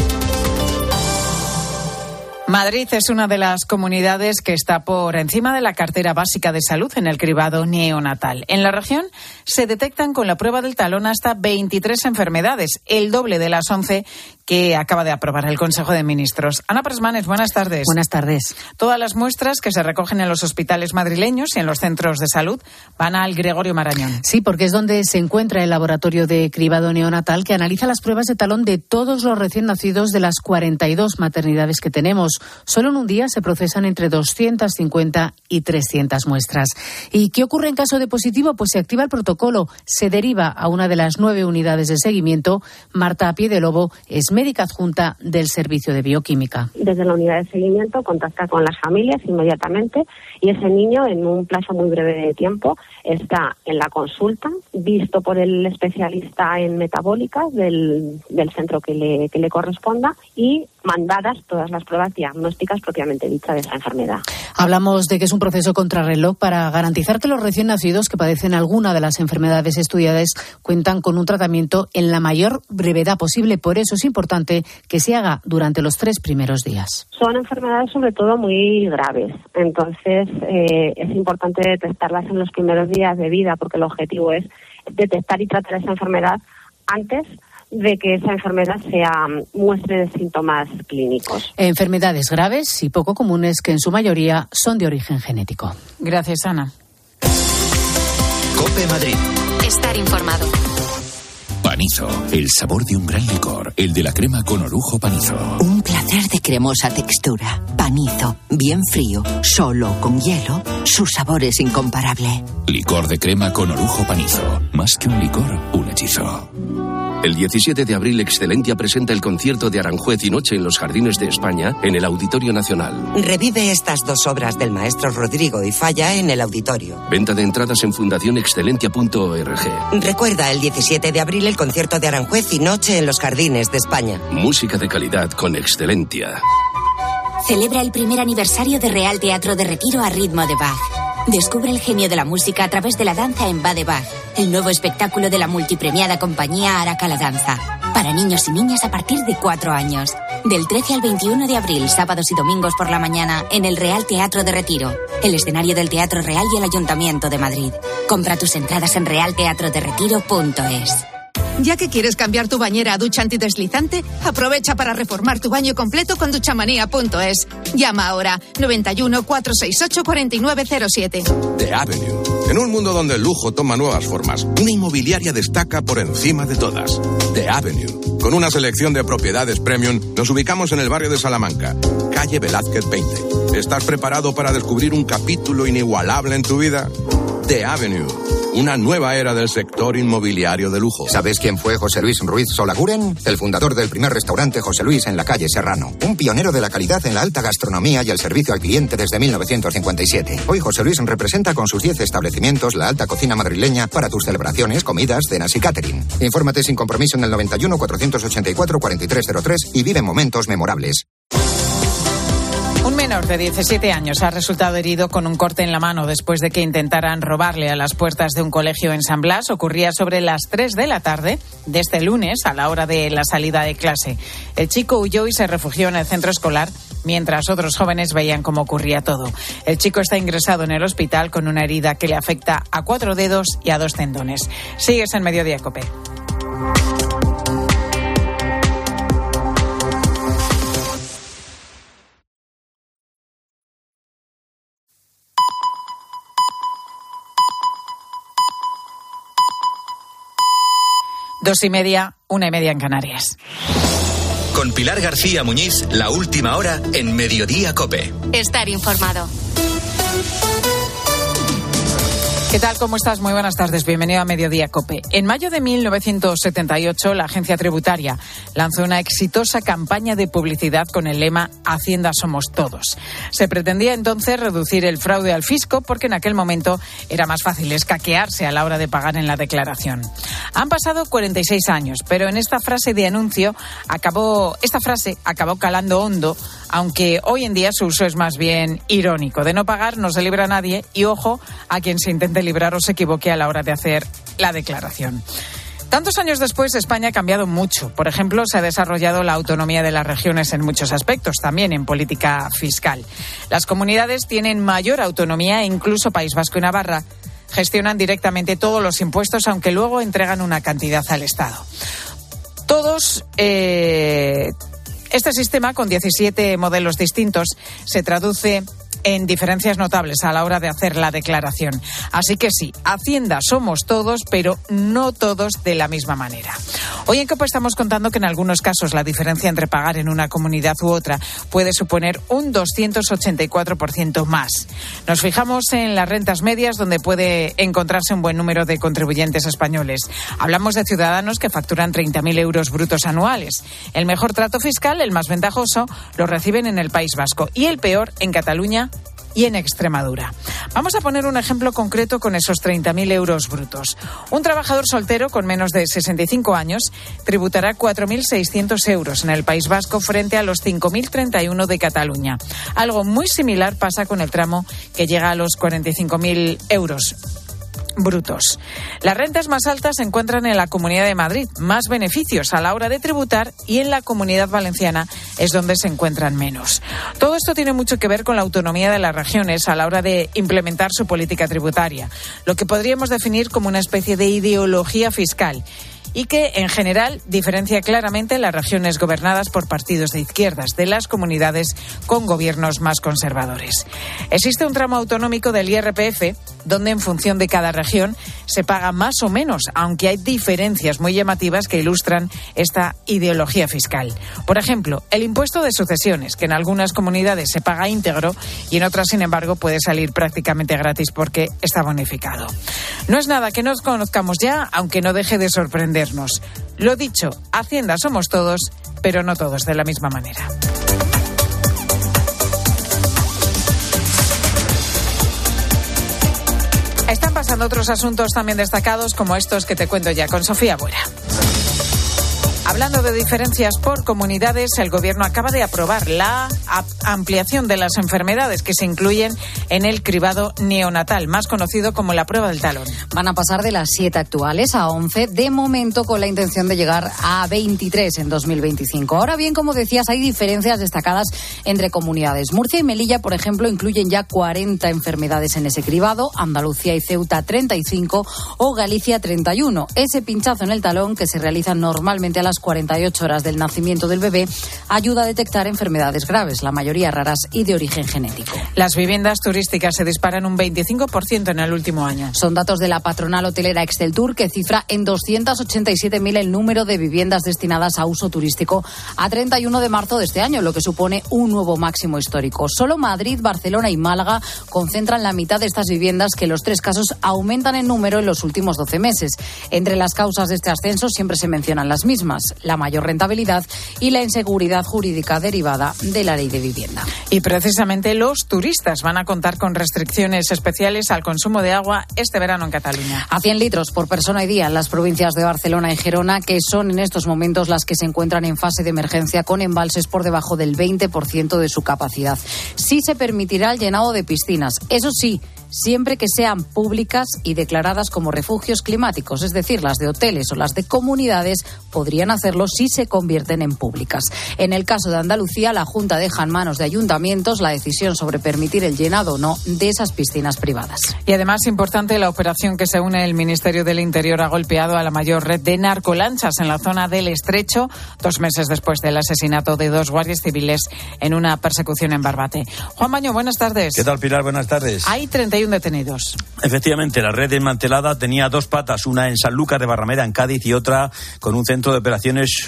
Madrid es una de las comunidades que está por encima de la cartera básica de salud en el cribado neonatal. En la región se detectan con la prueba del talón hasta 23 enfermedades, el doble de las 11 que acaba de aprobar el Consejo de Ministros. Ana Presmanes, buenas tardes. Buenas tardes. Todas las muestras que se recogen en los hospitales madrileños y en los centros de salud van al Gregorio Marañón. Sí, porque es donde se encuentra el laboratorio de cribado neonatal que analiza las pruebas de talón de todos los recién nacidos de las 42 maternidades que tenemos. Solo en un día se procesan entre 250 y 300 muestras. ¿Y qué ocurre en caso de positivo? Pues se activa el protocolo, se deriva a una de las 9 unidades de seguimiento. Marta Piedelobo es médica adjunta del Servicio de Bioquímica. Desde la unidad de seguimiento contacta con las familias inmediatamente y ese niño en un plazo muy breve de tiempo está en la consulta, visto por el especialista en metabólicas del centro que le corresponda y mandadas todas las pruebas diagnósticas propiamente dichas de esa enfermedad. Hablamos de que es un proceso contrarreloj para garantizar que los recién nacidos que padecen alguna de las enfermedades estudiadas cuentan con un tratamiento en la mayor brevedad posible. Por eso es importante que se haga durante los 3 primeros días. Son enfermedades sobre todo muy graves, entonces es importante detectarlas en los primeros días de vida porque el objetivo es detectar y tratar esa enfermedad antes de que esa enfermedad muestre de síntomas clínicos. Enfermedades graves y poco comunes que en su mayoría son de origen genético. Gracias, Ana. COPE Madrid. Estar informado. Panizo, el sabor de un gran licor, el de la crema con orujo Panizo. Un placer de cremosa textura. Panizo, bien frío, solo con hielo, su sabor es incomparable. Licor de crema con orujo Panizo. Más que un licor, un hechizo. El 17 de abril, Excelentia presenta el concierto de Aranjuez y Noche en los Jardines de España, en el Auditorio Nacional. Revive estas 2 obras del maestro Rodrigo y Falla en el auditorio. Venta de entradas en fundacionexcelentia.org. Recuerda, el 17 de abril, el concierto de Aranjuez y Noche en los Jardines de España. Música de calidad con Excelentia. Celebra el primer aniversario de Real Teatro de Retiro a ritmo de Bach. Descubre el genio de la música a través de la danza en Va de Bach, el nuevo espectáculo de la multipremiada compañía Araca la Danza, para niños y niñas a partir de 4 años. Del 13 al 21 de abril, sábados y domingos por la mañana, en el Real Teatro de Retiro, el escenario del Teatro Real y el Ayuntamiento de Madrid. Compra tus entradas en realteatroderetiro.es. Ya que quieres cambiar tu bañera a ducha antideslizante, aprovecha para reformar tu baño completo con duchamanía.es. Llama ahora 91 468 4907. The Avenue. En un mundo donde el lujo toma nuevas formas, una inmobiliaria destaca por encima de todas. The Avenue. Con una selección de propiedades premium, nos ubicamos en el barrio de Salamanca, calle Velázquez 20. ¿Estás preparado para descubrir un capítulo inigualable en tu vida? The Avenue. Una nueva era del sector inmobiliario de lujo. ¿Sabes quién fue José Luis Ruiz Solaguren? El fundador del primer restaurante José Luis en la calle Serrano. Un pionero de la calidad en la alta gastronomía y el servicio al cliente desde 1957. Hoy José Luis representa con sus 10 establecimientos la alta cocina madrileña para tus celebraciones, comidas, cenas y catering. Infórmate sin compromiso en el 91 484 4303 y vive momentos memorables. Un menor de 17 años ha resultado herido con un corte en la mano después de que intentaran robarle a las puertas de un colegio en San Blas. Ocurría sobre las 3 de la tarde de este lunes, a la hora de la salida de clase. El chico huyó y se refugió en el centro escolar mientras otros jóvenes veían cómo ocurría todo. El chico está ingresado en el hospital con una herida que le afecta a 4 dedos y a 2 tendones. Sigues en Mediodía COPE. Dos y media, 1:30 en Canarias. Con Pilar García Muñiz, la última hora en Mediodía COPE. Estar informado. ¿Qué tal? ¿Cómo estás? Muy buenas tardes. Bienvenido a Mediodía COPE. En mayo de 1978, la agencia tributaria lanzó una exitosa campaña de publicidad con el lema Hacienda somos todos. Se pretendía entonces reducir el fraude al fisco porque en aquel momento era más fácil escaquearse a la hora de pagar en la declaración. Han pasado 46 años, pero en esta frase de anuncio acabó calando hondo, aunque hoy en día su uso es más bien irónico. De no pagar no se libra nadie y ojo a quien se intente librar o se equivoque a la hora de hacer la declaración. Tantos años después, España ha cambiado mucho. Por ejemplo, se ha desarrollado la autonomía de las regiones en muchos aspectos, también en política fiscal. Las comunidades tienen mayor autonomía e incluso País Vasco y Navarra gestionan directamente todos los impuestos, aunque luego entregan una cantidad al Estado. Este sistema, con 17 modelos distintos, se traduce en diferencias notables a la hora de hacer la declaración. Así que sí, Hacienda somos todos, pero no todos de la misma manera. Hoy en COPE estamos contando que en algunos casos la diferencia entre pagar en una comunidad u otra puede suponer un 284% más. Nos fijamos en las rentas medias, donde puede encontrarse un buen número de contribuyentes españoles. Hablamos de ciudadanos que facturan 30.000 euros brutos anuales. El mejor trato fiscal, el más ventajoso, lo reciben en el País Vasco y el peor en Cataluña y en Extremadura. Vamos a poner un ejemplo concreto con esos 30.000 euros brutos. Un trabajador soltero con menos de 65 años tributará 4.600 euros en el País Vasco frente a los 5.031 de Cataluña. Algo muy similar pasa con el tramo que llega a los 45.000 euros brutos. Las rentas más altas se encuentran en la Comunidad de Madrid, más beneficios a la hora de tributar, y en la Comunidad Valenciana es donde se encuentran menos. Todo esto tiene mucho que ver con la autonomía de las regiones a la hora de implementar su política tributaria, lo que podríamos definir como una especie de ideología fiscal, y que, en general, diferencia claramente las regiones gobernadas por partidos de izquierdas de las comunidades con gobiernos más conservadores. Existe un tramo autonómico del IRPF donde, en función de cada región, se paga más o menos, aunque hay diferencias muy llamativas que ilustran esta ideología fiscal. Por ejemplo, el impuesto de sucesiones, que en algunas comunidades se paga íntegro y en otras, sin embargo, puede salir prácticamente gratis porque está bonificado. No es nada que no conozcamos ya, aunque no deje de sorprender. Lo dicho, Hacienda somos todos, pero no todos de la misma manera. Están pasando otros asuntos también destacados, como estos que te cuento ya con Sofía Buera. Hablando de diferencias por comunidades, el Gobierno acaba de aprobar la ampliación de las enfermedades que se incluyen en el cribado neonatal, más conocido como la prueba del talón. Van a pasar de las 7 actuales a 11, de momento con la intención de llegar a 23 en 2025. Ahora bien, como decías, hay diferencias destacadas entre comunidades. Murcia y Melilla, por ejemplo, incluyen ya 40 enfermedades en ese cribado, Andalucía y Ceuta 35 o Galicia 31. Ese pinchazo en el talón, que se realiza normalmente a las 48 horas del nacimiento del bebé ayuda a detectar enfermedades graves, la mayoría raras y de origen genético. Las viviendas turísticas se disparan un 25% en el último año. Son datos de la patronal hotelera Exceltur, que cifra en 287.000 el número de viviendas destinadas a uso turístico a 31 de marzo de este año, lo que supone un nuevo máximo histórico. Solo Madrid, Barcelona y Málaga concentran la mitad de estas viviendas, que en los tres casos aumentan en número en los últimos 12 meses. Entre las causas de este ascenso siempre se mencionan las mismas: la mayor rentabilidad y la inseguridad jurídica derivada de la ley de vivienda. Y precisamente los turistas van a contar con restricciones especiales al consumo de agua este verano en Cataluña. A 100 litros por persona y día en las provincias de Barcelona y Gerona, que son en estos momentos las que se encuentran en fase de emergencia con embalses por debajo del 20% de su capacidad. Sí se permitirá el llenado de piscinas, eso sí, siempre que sean públicas y declaradas como refugios climáticos, es decir, las de hoteles o las de comunidades podrían hacerlo si se convierten en públicas. En el caso de Andalucía, la Junta deja en manos de ayuntamientos la decisión sobre permitir el llenado o no de esas piscinas privadas. Y además, importante, la operación que según el Ministerio del Interior ha golpeado a la mayor red de narcolanchas en la zona del Estrecho, 2 meses después del asesinato de 2 guardias civiles en una persecución en Barbate. Juan Baño, buenas tardes. ¿Qué tal, Pilar? Buenas tardes. Hay 31 detenidos. Efectivamente, la red desmantelada tenía 2 patas, una en Sanlúcar de Barrameda, en Cádiz, y otra con un centro de operaciones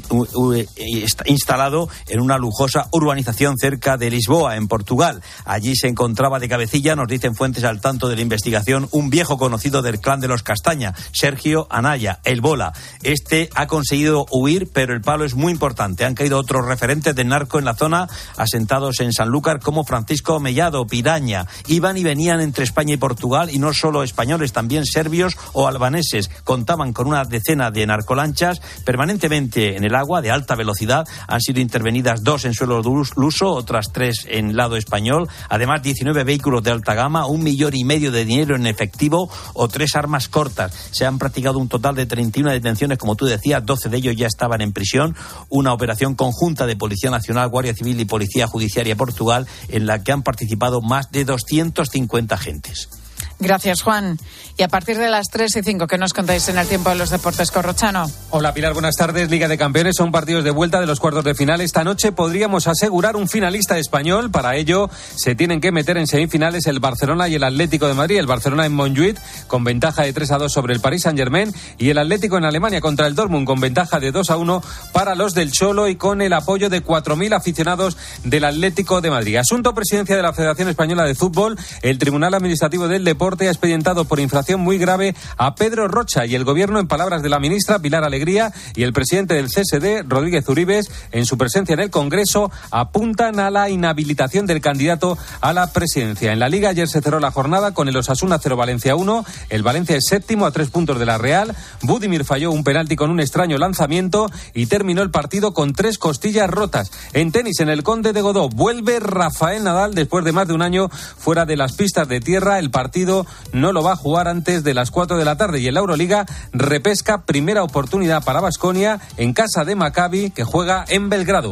instalado en una lujosa urbanización cerca de Lisboa, en Portugal. Allí se encontraba de cabecilla, nos dicen fuentes al tanto de la investigación, un viejo conocido del clan de los Castaña, Sergio Anaya, el Bola. Este ha conseguido huir, pero el palo es muy importante. Han caído otros referentes del narco en la zona, asentados en Sanlúcar, como Francisco Mellado, Piraña. Iban y venían entre España y Portugal, y no solo españoles, también serbios o albaneses. Contaban con una decena de narcolanchas permanentemente en el agua de alta velocidad. Han sido intervenidas 2 en suelo luso, otras 3 en lado español. Además, 19 vehículos de alta gama, 1,5 millones de dinero en efectivo o 3 armas cortas. Se han practicado un total de 31 detenciones, como tú decías, 12 de ellos ya estaban en prisión. Una operación conjunta de Policía Nacional, Guardia Civil y Policía Judiciaria Portugal, en la que han participado más de 250 agentes. Gracias, Juan. Y a partir de las 3:05, ¿qué nos contáis en el tiempo de los deportes, Corrochano? Hola, Pilar, buenas tardes. Liga de Campeones, son partidos de vuelta de los cuartos de final. Esta noche podríamos asegurar un finalista español. Para ello se tienen que meter en semifinales el Barcelona y el Atlético de Madrid. El Barcelona en Montjuïc con ventaja de 3-2 sobre el Paris Saint-Germain, y el Atlético en Alemania contra el Dortmund con ventaja de 2-1 para los del Cholo, y con el apoyo de 4.000 aficionados del Atlético de Madrid. Asunto: presidencia de la Federación Española de Fútbol. El Tribunal Administrativo del Deporte ha expedientado por infracción muy grave a Pedro Rocha, y el Gobierno, en palabras de la ministra Pilar Alegría y el presidente del CSD, Rodríguez Uribes, en su presencia en el Congreso, apuntan a la inhabilitación del candidato a la presidencia. En la Liga ayer se cerró la jornada con el Osasuna 0, Valencia 1. El Valencia es séptimo a 3 puntos de la Real. Budimir falló un penalti con un extraño lanzamiento y terminó el partido con 3 costillas rotas. En tenis, en el Conde de Godó, vuelve Rafael Nadal después de más de un año fuera de las pistas de tierra. El partido no lo va a jugar antes de las 4 de la tarde, y en la Euroliga repesca primera oportunidad para Baskonia en casa de Maccabi, que juega en Belgrado.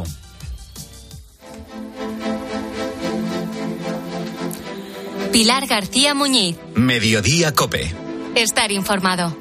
Pilar García Muñiz. Mediodía COPE. Estar informado.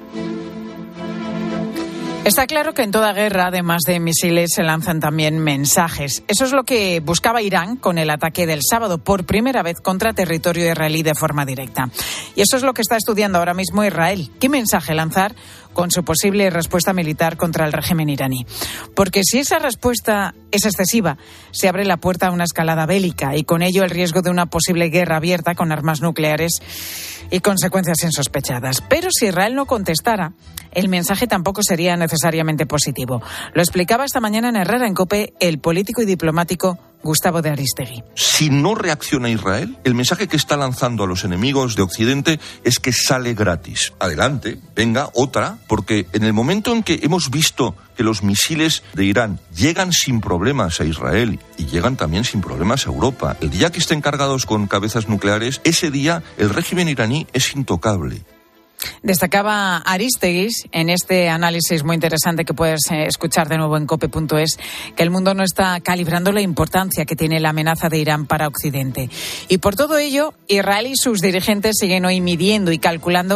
Está claro que en toda guerra, además de misiles, se lanzan también mensajes. Eso es lo que buscaba Irán con el ataque del sábado, por primera vez contra territorio israelí de forma directa. Y eso es lo que está estudiando ahora mismo Israel. ¿Qué mensaje lanzar con su posible respuesta militar contra el régimen iraní? Porque si esa respuesta es excesiva, se abre la puerta a una escalada bélica, y con ello el riesgo de una posible guerra abierta con armas nucleares y consecuencias insospechadas. Pero si Israel no contestara, el mensaje tampoco sería necesariamente positivo. Lo explicaba esta mañana en Herrera en COPE el político y diplomático Gustavo de Aristegui. Si no reacciona Israel, el mensaje que está lanzando a los enemigos de Occidente es que sale gratis. Adelante, venga, otra, porque en el momento en que hemos visto que los misiles de Irán llegan sin problemas a Israel y llegan también sin problemas a Europa, el día que estén cargados con cabezas nucleares, ese día el régimen iraní es intocable. Destacaba Aristegui en este análisis muy interesante que puedes escuchar de nuevo en cope.es, que el mundo no está calibrando la importancia que tiene la amenaza de Irán para Occidente. Y por todo ello, Israel y sus dirigentes siguen hoy midiendo y calculando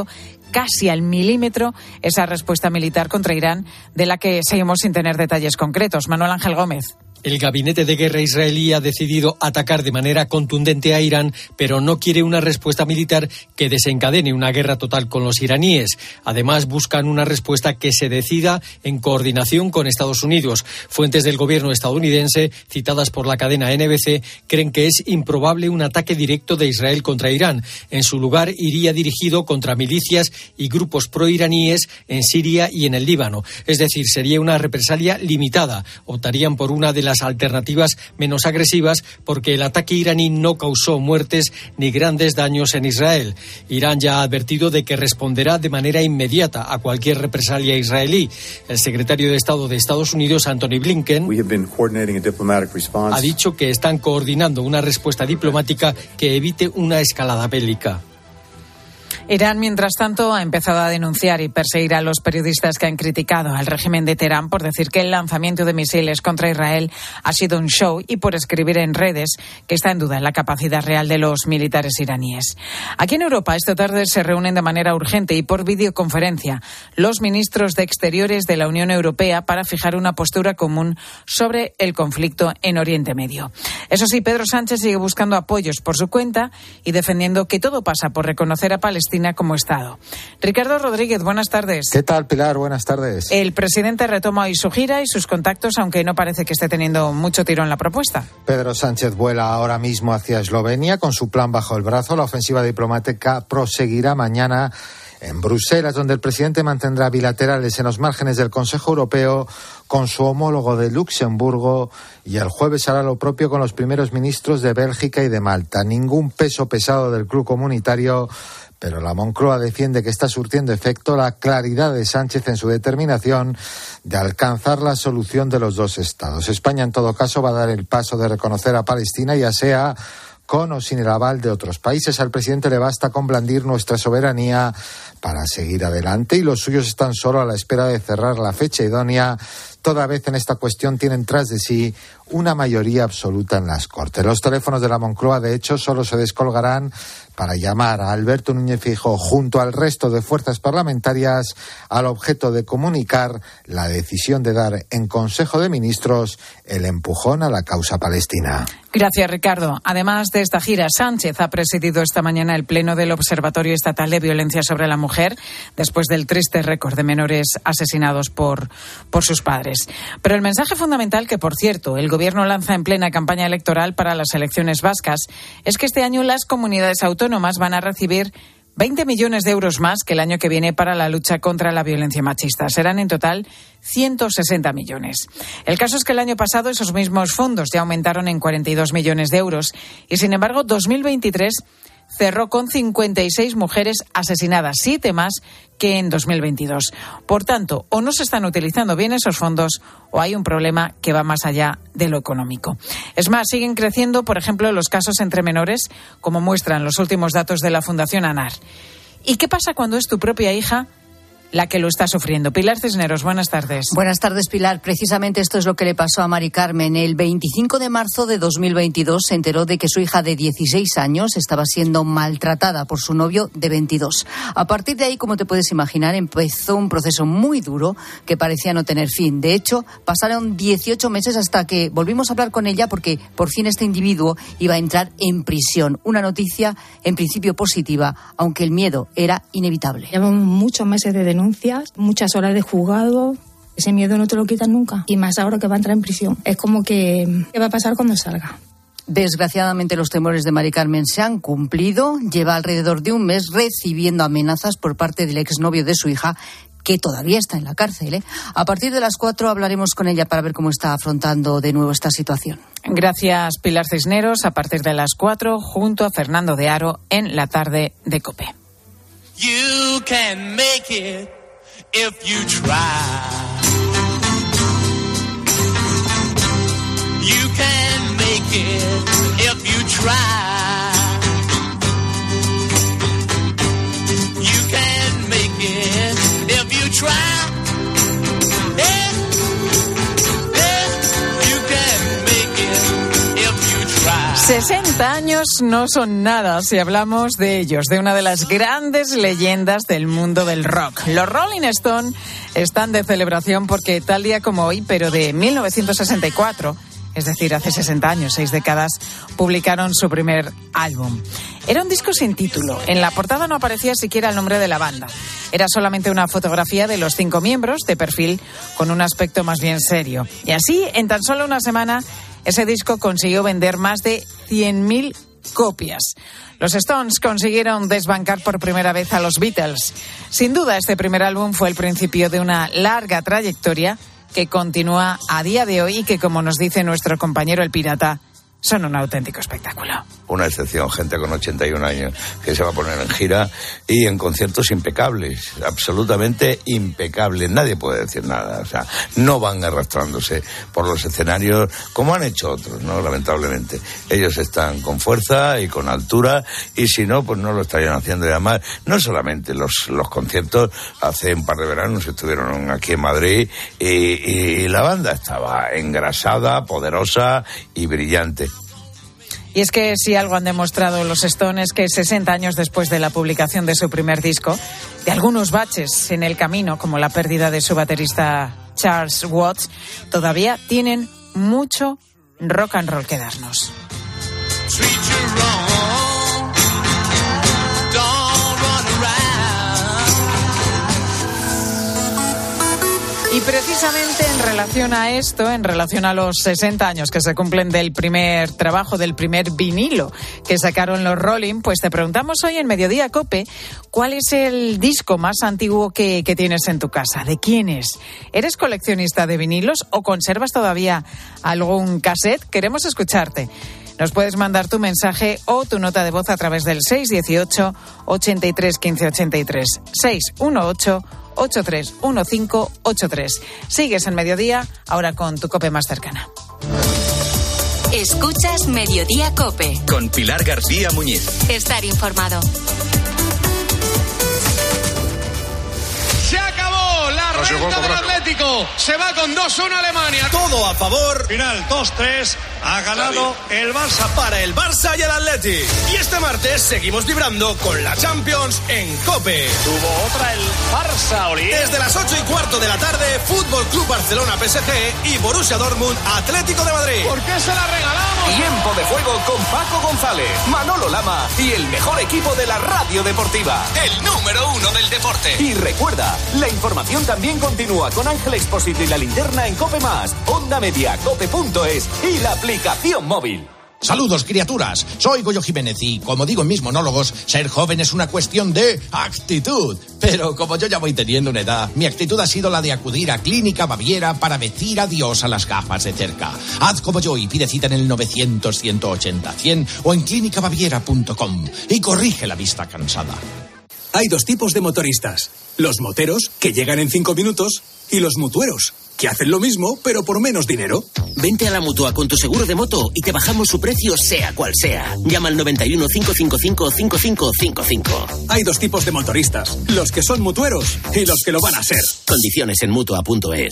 casi al milímetro esa respuesta militar contra Irán, de la que seguimos sin tener detalles concretos. Manuel Ángel Gómez. El gabinete de guerra israelí ha decidido atacar de manera contundente a Irán, pero no quiere una respuesta militar que desencadene una guerra total con los iraníes. Además, buscan una respuesta que se decida en coordinación con Estados Unidos. Fuentes del gobierno estadounidense, citadas por la cadena NBC, creen que es improbable un ataque directo de Israel contra Irán. En su lugar, iría dirigido contra milicias y grupos proiraníes en Siria y en el Líbano. Es decir, sería una represalia limitada. Optarían por una de las alternativas menos agresivas porque el ataque iraní no causó muertes ni grandes daños en Israel. Irán ya ha advertido de que responderá de manera inmediata a cualquier represalia israelí. El secretario de Estado de Estados Unidos, Anthony Blinken, ha dicho que están coordinando una respuesta diplomática que evite una escalada bélica. Irán, mientras tanto, ha empezado a denunciar y perseguir a los periodistas que han criticado al régimen de Teherán por decir que el lanzamiento de misiles contra Israel ha sido un show y por escribir en redes que está en duda la capacidad real de los militares iraníes. Aquí en Europa, esta tarde se reúnen de manera urgente y por videoconferencia los ministros de Exteriores de la Unión Europea para fijar una postura común sobre el conflicto en Oriente Medio. Eso sí, Pedro Sánchez sigue buscando apoyos por su cuenta y defendiendo que todo pasa por reconocer a Palestina como Estado. Ricardo Rodríguez, buenas tardes. ¿Qué tal, Pilar? Buenas tardes. El presidente retoma hoy su gira y sus contactos, aunque no parece que esté teniendo mucho tiro en la propuesta. Pedro Sánchez vuela ahora mismo hacia Eslovenia con su plan bajo el brazo. La ofensiva diplomática proseguirá mañana en Bruselas, donde el presidente mantendrá bilaterales en los márgenes del Consejo Europeo con su homólogo de Luxemburgo y el jueves hará lo propio con los primeros ministros de Bélgica y de Malta. Ningún peso pesado del club comunitario, pero la Moncloa defiende que está surtiendo efecto la claridad de Sánchez en su determinación de alcanzar la solución de los dos estados. España, en todo caso, va a dar el paso de reconocer a Palestina, ya sea con o sin el aval de otros países. Al presidente le basta con blandir nuestra soberanía para seguir adelante y los suyos están solo a la espera de cerrar la fecha idónea, toda vez en esta cuestión tienen tras de sí una mayoría absoluta en las Cortes. Los teléfonos de la Moncloa, de hecho, solo se descolgarán para llamar a Alberto Núñez Feijóo junto al resto de fuerzas parlamentarias al objeto de comunicar la decisión de dar en Consejo de Ministros el empujón a la causa palestina. Gracias, Ricardo. Además de esta gira, Sánchez ha presidido esta mañana el pleno del Observatorio Estatal de Violencia sobre la Mujer, después del triste récord de menores asesinados por sus padres. Pero el mensaje fundamental que, por cierto, el Gobierno lanza en plena campaña electoral para las elecciones vascas es que este año las comunidades autónomas van a recibir 20 millones de euros más que el año que viene para la lucha contra la violencia machista. Serán en total 160 millones. El caso es que el año pasado esos mismos fondos ya aumentaron en 42 millones de euros y, sin embargo, 2023 cerró con 56 mujeres asesinadas, 7 más que en 2022. Por tanto, o no se están utilizando bien esos fondos o hay un problema que va más allá de lo económico. Es más, siguen creciendo, por ejemplo, los casos entre menores, como muestran los últimos datos de la Fundación ANAR. ¿Y qué pasa cuando es tu propia hija la que lo está sufriendo? Pilar Cisneros, buenas tardes. Buenas tardes, Pilar. Precisamente esto es lo que le pasó a Mari Carmen. El 25 de marzo de 2022 se enteró de que su hija de 16 años estaba siendo maltratada por su novio de 22. A partir de ahí, como te puedes imaginar, empezó un proceso muy duro que parecía no tener fin. De hecho, pasaron 18 meses hasta que volvimos a hablar con ella porque por fin este individuo iba a entrar en prisión. Una noticia en principio positiva, aunque el miedo era inevitable. Llevamos muchos meses de denuncias, muchas horas de juzgado. Ese miedo no te lo quitan nunca. Y más ahora que va a entrar en prisión. Es como que ¿qué va a pasar cuando salga? Desgraciadamente los temores de Mari Carmen se han cumplido. Lleva alrededor de un mes recibiendo amenazas por parte del exnovio de su hija, que todavía está en la cárcel. A partir de las 4 hablaremos con ella para ver cómo está afrontando de nuevo esta situación. Gracias, Pilar Cisneros. A partir de las 4, junto a Fernando de Aro, en la tarde de COPE. You can make it if you try. You can make it if you try. You can make it if you try. 60 años no son nada si hablamos de ellos, de una de las grandes leyendas del mundo del rock. Los Rolling Stones están de celebración porque tal día como hoy, pero de 1964, es decir, hace 60 años, 6 décadas, publicaron su primer álbum. Era un disco sin título. En la portada no aparecía siquiera el nombre de la banda. Era solamente una fotografía de los 5 miembros, de perfil, con un aspecto más bien serio. Y así, en tan solo una semana, ese disco consiguió vender más de 100.000 copias. Los Stones consiguieron desbancar por primera vez a los Beatles. Sin duda, este primer álbum fue el principio de una larga trayectoria que continúa a día de hoy y que, como nos dice nuestro compañero El Pirata, son un auténtico espectáculo. Una excepción, gente con 81 años que se va a poner en gira y en conciertos impecables, absolutamente impecables. Nadie puede decir nada, o sea, no van arrastrándose por los escenarios como han hecho otros, ¿no? Lamentablemente. Ellos están con fuerza y con altura y si no, pues no lo estarían haciendo. Y además, no solamente los conciertos, hace un par de veranos estuvieron aquí en Madrid y la banda estaba engrasada, poderosa y brillante. Y es que si algo han demostrado los Stones es que 60 años después de la publicación de su primer disco, de algunos baches en el camino, como la pérdida de su baterista Charles Watts, todavía tienen mucho rock and roll que darnos. Y precisamente en relación a esto, en relación a los 60 años que se cumplen del primer trabajo, del primer vinilo que sacaron los Rolling, pues te preguntamos hoy en Mediodía COPE, ¿cuál es el disco más antiguo que tienes en tu casa? ¿De quién es? ¿Eres coleccionista de vinilos o conservas todavía algún cassette? Queremos escucharte. Nos puedes mandar tu mensaje o tu nota de voz a través del 618 83 15 83 618 83 15 83. Sigues en Mediodía, ahora con tu COPE más cercana. Escuchas Mediodía COPE. Con Pilar García Muñiz. Estar informado. Se acabó la renta del Atlético. Se va con 2-1 Alemania. Todo a favor. Final 2-3. Ha ganado el Barça. Para el Barça y el Atleti. Y este martes seguimos vibrando con la Champions en COPE. Tuvo otra el Barça, Oli. Desde las 8:15 de la tarde, Fútbol Club Barcelona PSG y Borussia Dortmund Atlético de Madrid. ¿Por qué se la regalamos? Tiempo de juego con Paco González, Manolo Lama y el mejor equipo de la radio deportiva. El número 1 del deporte. Y recuerda, la información también continúa con Ángel Expósito y la linterna en COPE+, Onda Media, cope.es y la aplicación móvil. Saludos, criaturas. Soy Goyo Jiménez y, como digo en mis monólogos, ser joven es una cuestión de actitud. Pero como yo ya voy teniendo una edad, mi actitud ha sido la de acudir a Clínica Baviera para decir adiós a las gafas de cerca. Haz como yo y pide cita en el 900-180-100 o en clinicabaviera.com y corrige la vista cansada. Hay dos tipos de motoristas. Los moteros, que llegan en 5 minutos, y los mutueros, que hacen lo mismo, pero por menos dinero. Vente a la Mutua con tu seguro de moto y te bajamos su precio sea cual sea. Llama al 91 555 5555. Hay dos tipos de motoristas, los que son mutueros y los que lo van a ser. Condiciones en Mutua.es.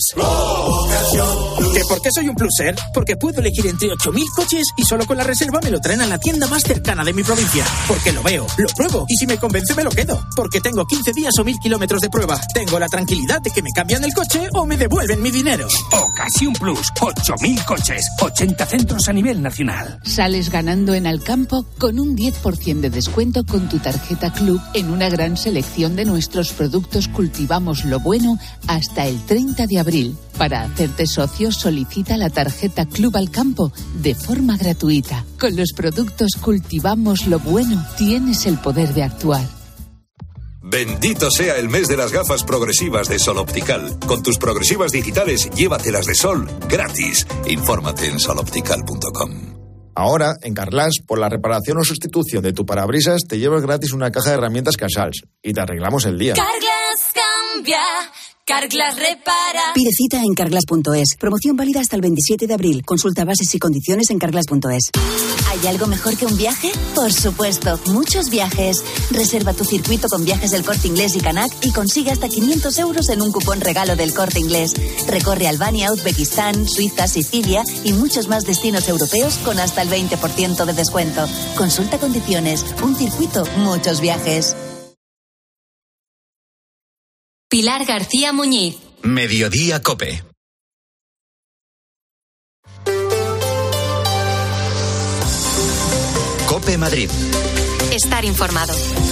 ¿Que por qué soy un pluser? Porque puedo elegir entre 8.000 coches y solo con la reserva me lo traen a la tienda más cercana de mi provincia. Porque lo veo, lo pruebo y si me convence me lo quedo. Porque tengo 15 días o 1.000 kilómetros de prueba. Tengo la tranquilidad de que me cambian el coche o me devuelven mi dinero. Ocasión Plus, 8.000 coches, 80 centros a nivel nacional. Sales ganando en Alcampo con un 10% de descuento con tu tarjeta Club en una gran selección de nuestros productos. Cultivamos lo bueno hasta el 30 de abril. Para hacerte socio, solicita la tarjeta Club Alcampo de forma gratuita. Con los productos Cultivamos lo bueno, tienes el poder de actuar. Bendito sea el mes de las gafas progresivas de Sol Optical. Con tus progresivas digitales, llévatelas de Sol gratis. Infórmate en soloptical.com. Ahora, en Carglass, por la reparación o sustitución de tu parabrisas, te llevas gratis una caja de herramientas Casals y te arreglamos el día. Carglass cambia. Carglass repara. Pide cita en carglass.es. Promoción válida hasta el 27 de abril. Consulta bases y condiciones en carglass.es. ¿Hay algo mejor que un viaje? Por supuesto, muchos viajes. Reserva tu circuito con Viajes del Corte Inglés y Canac y consigue hasta 500 euros en un cupón regalo del Corte Inglés. Recorre Albania, Uzbekistán, Suiza, Sicilia y muchos más destinos europeos con hasta el 20% de descuento. Consulta condiciones. Un circuito, muchos viajes. Pilar García Muñiz. Mediodía COPE. COPE Madrid. Estar informado.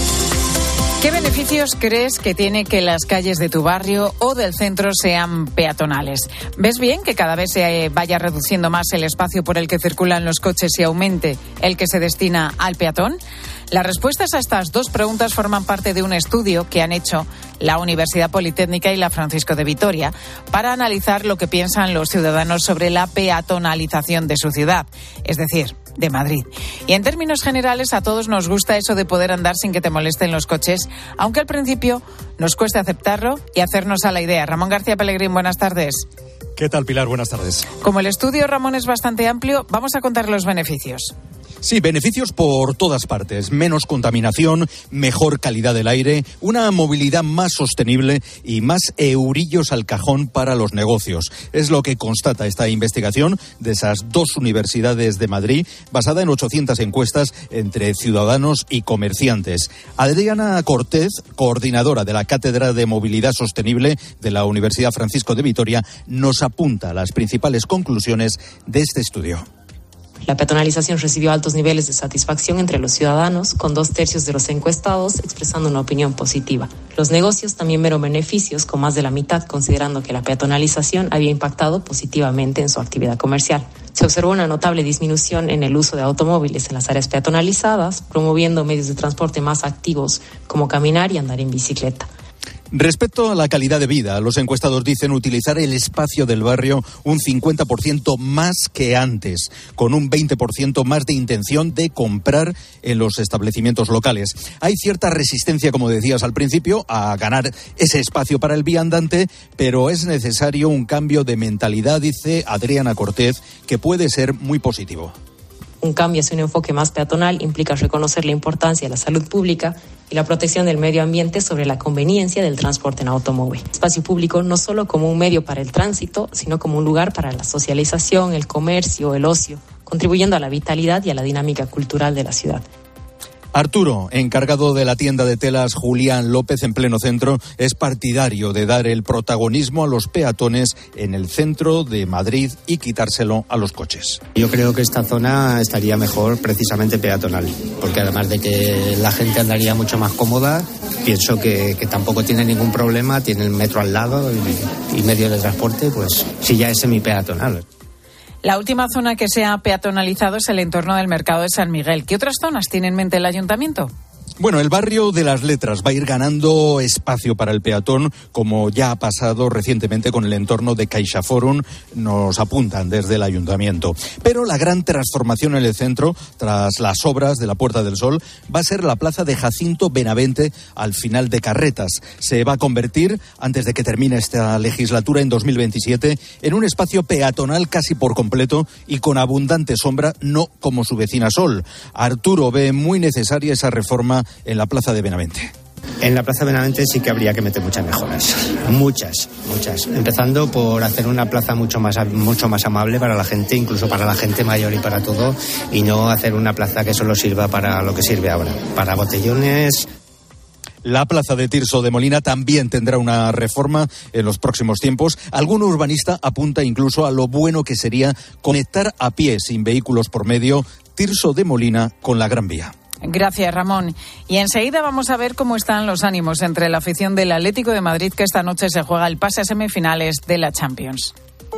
¿Qué beneficios crees que tiene que las calles de tu barrio o del centro sean peatonales? ¿Ves bien que cada vez se vaya reduciendo más el espacio por el que circulan los coches y aumente el que se destina al peatón? Las respuestas a estas dos preguntas forman parte de un estudio que han hecho la Universidad Politécnica y la Francisco de Vitoria para analizar lo que piensan los ciudadanos sobre la peatonalización de su ciudad, es decir, de Madrid. Y en términos generales, a todos nos gusta eso de poder andar sin que te molesten los coches, aunque al principio nos cueste aceptarlo y hacernos a la idea. Ramón García Pellegrín, buenas tardes. ¿Qué tal, Pilar? Buenas tardes. Como el estudio, Ramón, es bastante amplio, vamos a contar los beneficios. Sí, beneficios por todas partes. Menos contaminación, mejor calidad del aire, una movilidad más sostenible y más eurillos al cajón para los negocios. Es lo que constata esta investigación de esas dos universidades de Madrid, basada en 800 encuestas entre ciudadanos y comerciantes. Adriana Cortez, coordinadora de la Cátedra de Movilidad Sostenible de la Universidad Francisco de Vitoria, nos apunta las principales conclusiones de este estudio. La peatonalización recibió altos niveles de satisfacción entre los ciudadanos, con 2/3 de los encuestados expresando una opinión positiva. Los negocios también vieron beneficios, con más de la mitad considerando que la peatonalización había impactado positivamente en su actividad comercial. Se observó una notable disminución en el uso de automóviles en las áreas peatonalizadas, promoviendo medios de transporte más activos como caminar y andar en bicicleta. Respecto a la calidad de vida, los encuestados dicen utilizar el espacio del barrio un 50% más que antes, con un 20% más de intención de comprar en los establecimientos locales. Hay cierta resistencia, como decías al principio, a ganar ese espacio para el viandante, pero es necesario un cambio de mentalidad, dice Adriana Cortez, que puede ser muy positivo. Un cambio hacia un enfoque más peatonal implica reconocer la importancia de la salud pública y la protección del medio ambiente sobre la conveniencia del transporte en automóvil. Espacio público no solo como un medio para el tránsito, sino como un lugar para la socialización, el comercio, el ocio, contribuyendo a la vitalidad y a la dinámica cultural de la ciudad. Arturo, encargado de la tienda de telas Julián López en pleno centro, es partidario de dar el protagonismo a los peatones en el centro de Madrid y quitárselo a los coches. Yo creo que esta zona estaría mejor precisamente peatonal, porque además de que la gente andaría mucho más cómoda, pienso que tampoco tiene ningún problema, tiene el metro al lado y medios de transporte, pues si ya es semipeatonal. La última zona que se ha peatonalizado es el entorno del mercado de San Miguel. ¿Qué otras zonas tiene en mente el ayuntamiento? Bueno, el barrio de Las Letras va a ir ganando espacio para el peatón, como ya ha pasado recientemente con el entorno de CaixaForum, nos apuntan desde el ayuntamiento. Pero la gran transformación en el centro, tras las obras de la Puerta del Sol, va a ser la plaza de Jacinto Benavente al final de Carretas. Se va a convertir, antes de que termine esta legislatura en 2027, en un espacio peatonal casi por completo y con abundante sombra, no como su vecina Sol. Arturo ve muy necesaria esa reforma en la plaza de Benavente. En la plaza de Benavente sí que habría que meter muchas mejoras, muchas, empezando por hacer una plaza mucho más amable para la gente, incluso para la gente mayor y para todo, y no hacer una plaza que solo sirva para lo que sirve ahora, para botellones. La plaza de Tirso de Molina también tendrá una reforma en los próximos tiempos. Algún urbanista apunta incluso a lo bueno que sería conectar a pie, sin vehículos por medio, Tirso de Molina con la Gran Vía. Gracias, Ramón. Y enseguida vamos a ver cómo están los ánimos entre la afición del Atlético de Madrid, que esta noche se juega el pase a semifinales de la Champions.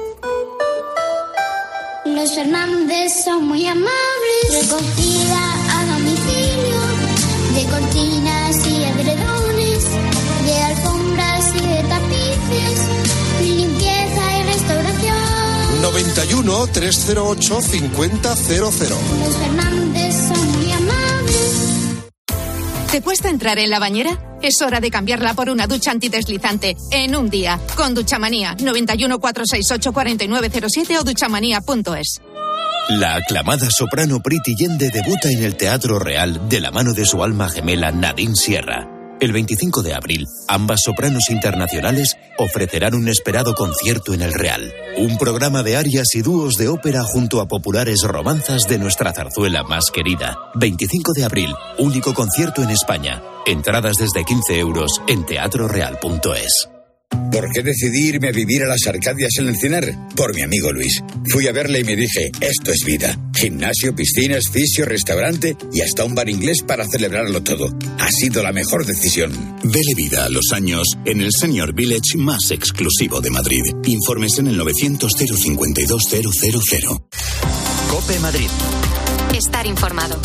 Los Fernández son muy amables, recogida a domicilio, de cortinas y edredones, de alfombras y de tapices, limpieza y restauración. 91 308 5000. Los Fernández son muy amables. ¿Te cuesta entrar en la bañera? Es hora de cambiarla por una ducha antideslizante en un día. Con Duchamanía. 91 468 4907 o duchamanía.es. La aclamada soprano Priti Yende debuta en el Teatro Real de la mano de su alma gemela Nadine Sierra. El 25 de abril, ambas sopranos internacionales ofrecerán un esperado concierto en el Real. Un programa de arias y dúos de ópera junto a populares romanzas de nuestra zarzuela más querida. 25 de abril, único concierto en España. Entradas desde 15 euros en teatroreal.es. ¿Por qué decidí irme a vivir a las Arcadias en el Encinar? Por mi amigo Luis. Fui a verle y me dije, esto es vida. Gimnasio, piscinas, fisio, restaurante y hasta un bar inglés para celebrarlo todo. Ha sido la mejor decisión. Dele vida a los años en el Senior Village más exclusivo de Madrid. Informes en el 900 052 000. COPE Madrid. Estar informado.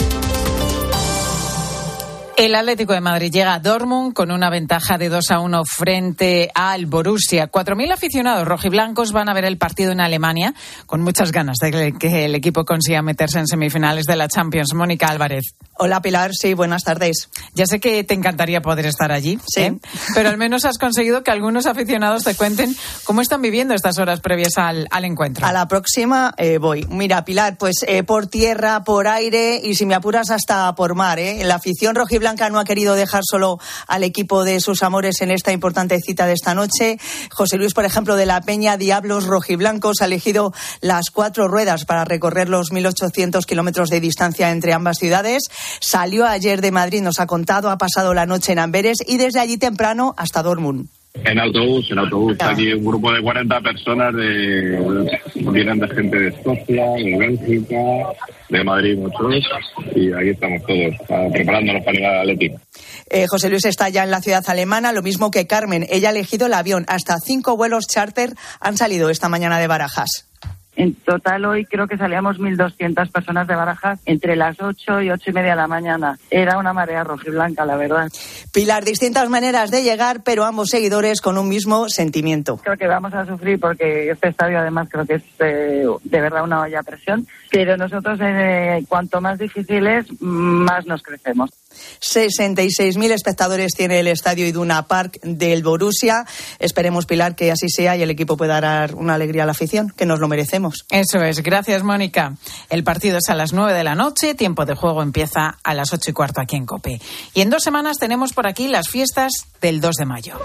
El Atlético de Madrid llega a Dortmund con una ventaja de 2-1 frente al Borussia. 4.000 aficionados rojiblancos van a ver el partido en Alemania con muchas ganas de que el equipo consiga meterse en semifinales de la Champions. Mónica Álvarez. Hola Pilar, sí, buenas tardes. Ya sé que te encantaría poder estar allí, sí. Pero al menos has conseguido que algunos aficionados te cuenten cómo están viviendo estas horas previas al encuentro. A la próxima voy. Mira, Pilar, pues por tierra, por aire y si me apuras hasta por mar. La afición rojiblanca no ha querido dejar solo al equipo de sus amores en esta importante cita de esta noche. José Luis, por ejemplo, de la Peña Diablos Rojiblancos ha elegido las 4 ruedas para recorrer los 1.800 kilómetros de distancia entre ambas ciudades. Salió ayer de Madrid, nos ha contado, ha pasado la noche en Amberes y desde allí temprano hasta Dortmund. En autobús. Aquí un grupo de 40 personas vienen de gente de Escocia, de Bélgica, de Madrid muchos, y aquí estamos todos preparándonos para ir al Atlético. José Luis está ya en la ciudad alemana, lo mismo que Carmen. Ella ha elegido el avión. Hasta 5 vuelos charter han salido esta mañana de Barajas. En total hoy creo que salíamos 1.200 personas de Barajas entre las 8 y 8:30 de la mañana. Era una marea rojiblanca, la verdad. Pilar, distintas maneras de llegar, pero ambos seguidores con un mismo sentimiento. Creo que vamos a sufrir porque este estadio además creo que es de verdad una olla a presión, pero nosotros cuanto más difícil es, más nos crecemos. 66.000 espectadores tiene el estadio Iduna Park del Borussia. Esperemos, Pilar, que así sea y el equipo pueda dar una alegría a la afición, que nos lo merecemos. Eso es, gracias Mónica. El partido es a las 9 de la noche, tiempo de juego empieza a las 8:15 aquí en COPE. Y en 2 semanas tenemos por aquí las fiestas del 2 de mayo.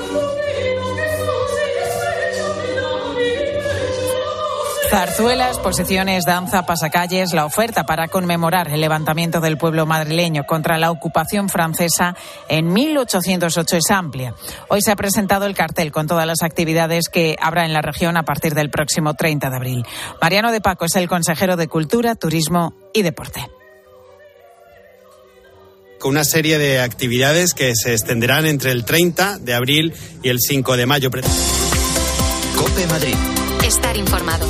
Zarzuelas, posiciones, danza, pasacalles, la oferta para conmemorar el levantamiento del pueblo madrileño contra la ocupación francesa en 1808 es amplia. Hoy se ha presentado el cartel con todas las actividades que habrá en la región a partir del próximo 30 de abril. Mariano de Paco es el consejero de Cultura, Turismo y Deporte. Con una serie de actividades que se extenderán entre el 30 de abril y el 5 de mayo. COPE Madrid. Estar informado.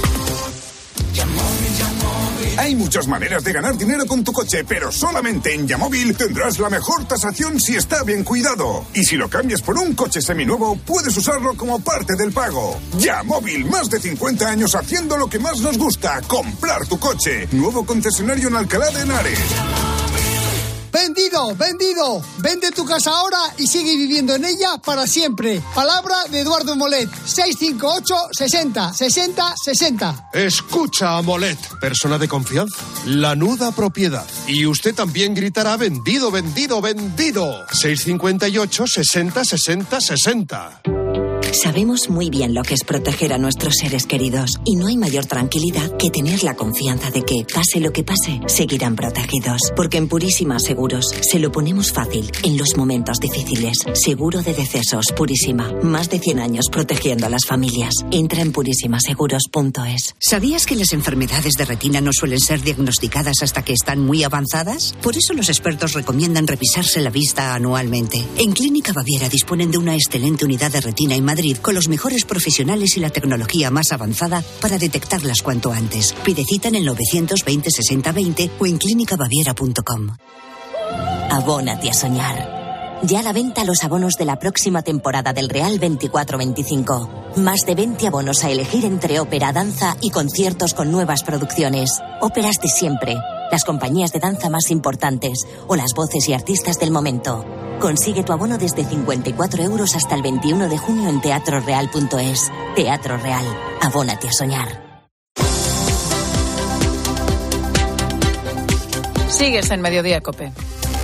Hay muchas maneras de ganar dinero con tu coche, pero solamente en Yamóvil tendrás la mejor tasación si está bien cuidado. Y si lo cambias por un coche seminuevo, puedes usarlo como parte del pago. Yamóvil, más de 50 años haciendo lo que más nos gusta, comprar tu coche. Nuevo concesionario en Alcalá de Henares. ¡Vendido! ¡Vendido! Vende tu casa ahora y sigue viviendo en ella para siempre. Palabra de Eduardo Molet. 658 60 60 60. Escucha a Molet, persona de confianza. Lanuda propiedad. Y usted también gritará vendido, vendido, vendido. 658 60 60 60. Sabemos muy bien lo que es proteger a nuestros seres queridos y no hay mayor tranquilidad que tener la confianza de que, pase lo que pase, seguirán protegidos. Porque en Purísima Seguros se lo ponemos fácil en los momentos difíciles. Seguro de decesos Purísima. Más de 100 años protegiendo a las familias. Entra en purísimaseguros.es. ¿Sabías que las enfermedades de retina no suelen ser diagnosticadas hasta que están muy avanzadas? Por eso los expertos recomiendan revisarse la vista anualmente. En Clínica Baviera disponen de una excelente unidad de retina en Madrid con los mejores profesionales y la tecnología más avanzada para detectarlas cuanto antes. Pide cita en el 920 60 20 o en clínicabaviera.com. Abónate a soñar. Ya a la venta los abonos de la próxima temporada del Real 24-25. Más de 20 abonos a elegir entre ópera, danza y conciertos con nuevas producciones. Óperas de siempre, las compañías de danza más importantes o las voces y artistas del momento. Consigue tu abono desde 54 € hasta el 21 de junio en teatroreal.es. Teatro Real. Abónate a soñar. Sigues en Mediodía COPE.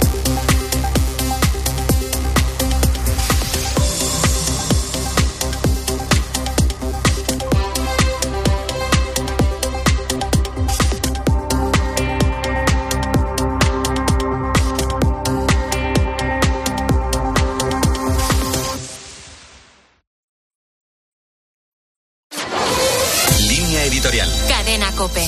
Editorial. Cadena COPE.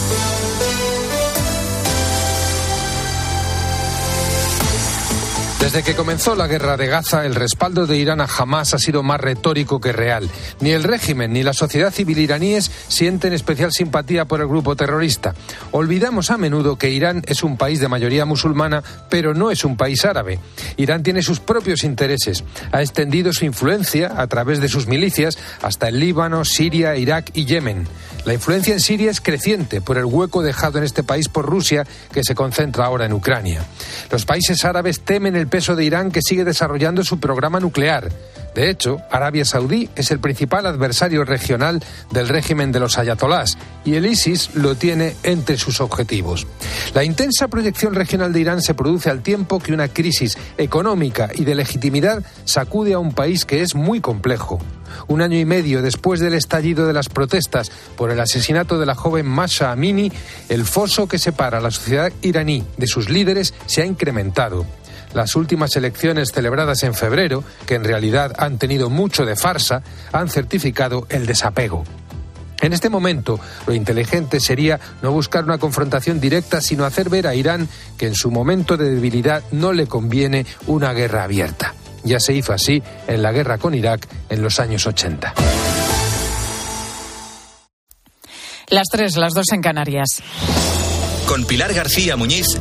Desde que comenzó la guerra de Gaza, el respaldo de Irán a Hamás ha sido más retórico que real. Ni el régimen ni la sociedad civil iraníes sienten especial simpatía por el grupo terrorista. Olvidamos a menudo que Irán es un país de mayoría musulmana, pero no es un país árabe. Irán tiene sus propios intereses. Ha extendido su influencia a través de sus milicias hasta el Líbano, Siria, Irak y Yemen. La influencia en Siria es creciente por el hueco dejado en este país por Rusia, que se concentra ahora en Ucrania. Los países árabes temen el peso de Irán, que sigue desarrollando su programa nuclear. De hecho, Arabia Saudí es el principal adversario regional del régimen de los ayatolás y el ISIS lo tiene entre sus objetivos. La intensa proyección regional de Irán se produce al tiempo que una crisis económica y de legitimidad sacude a un país que es muy complejo. Un año y medio después del estallido de las protestas por el asesinato de la joven Mahsa Amini, el foso que separa a la sociedad iraní de sus líderes se ha incrementado. Las últimas elecciones celebradas en febrero, que en realidad han tenido mucho de farsa, han certificado el desapego. En este momento, lo inteligente sería no buscar una confrontación directa, sino hacer ver a Irán que en su momento de debilidad no le conviene una guerra abierta. Ya se hizo así en la guerra con Irak en los años 80. Las 3, las 2 en Canarias. Con Pilar García Muñiz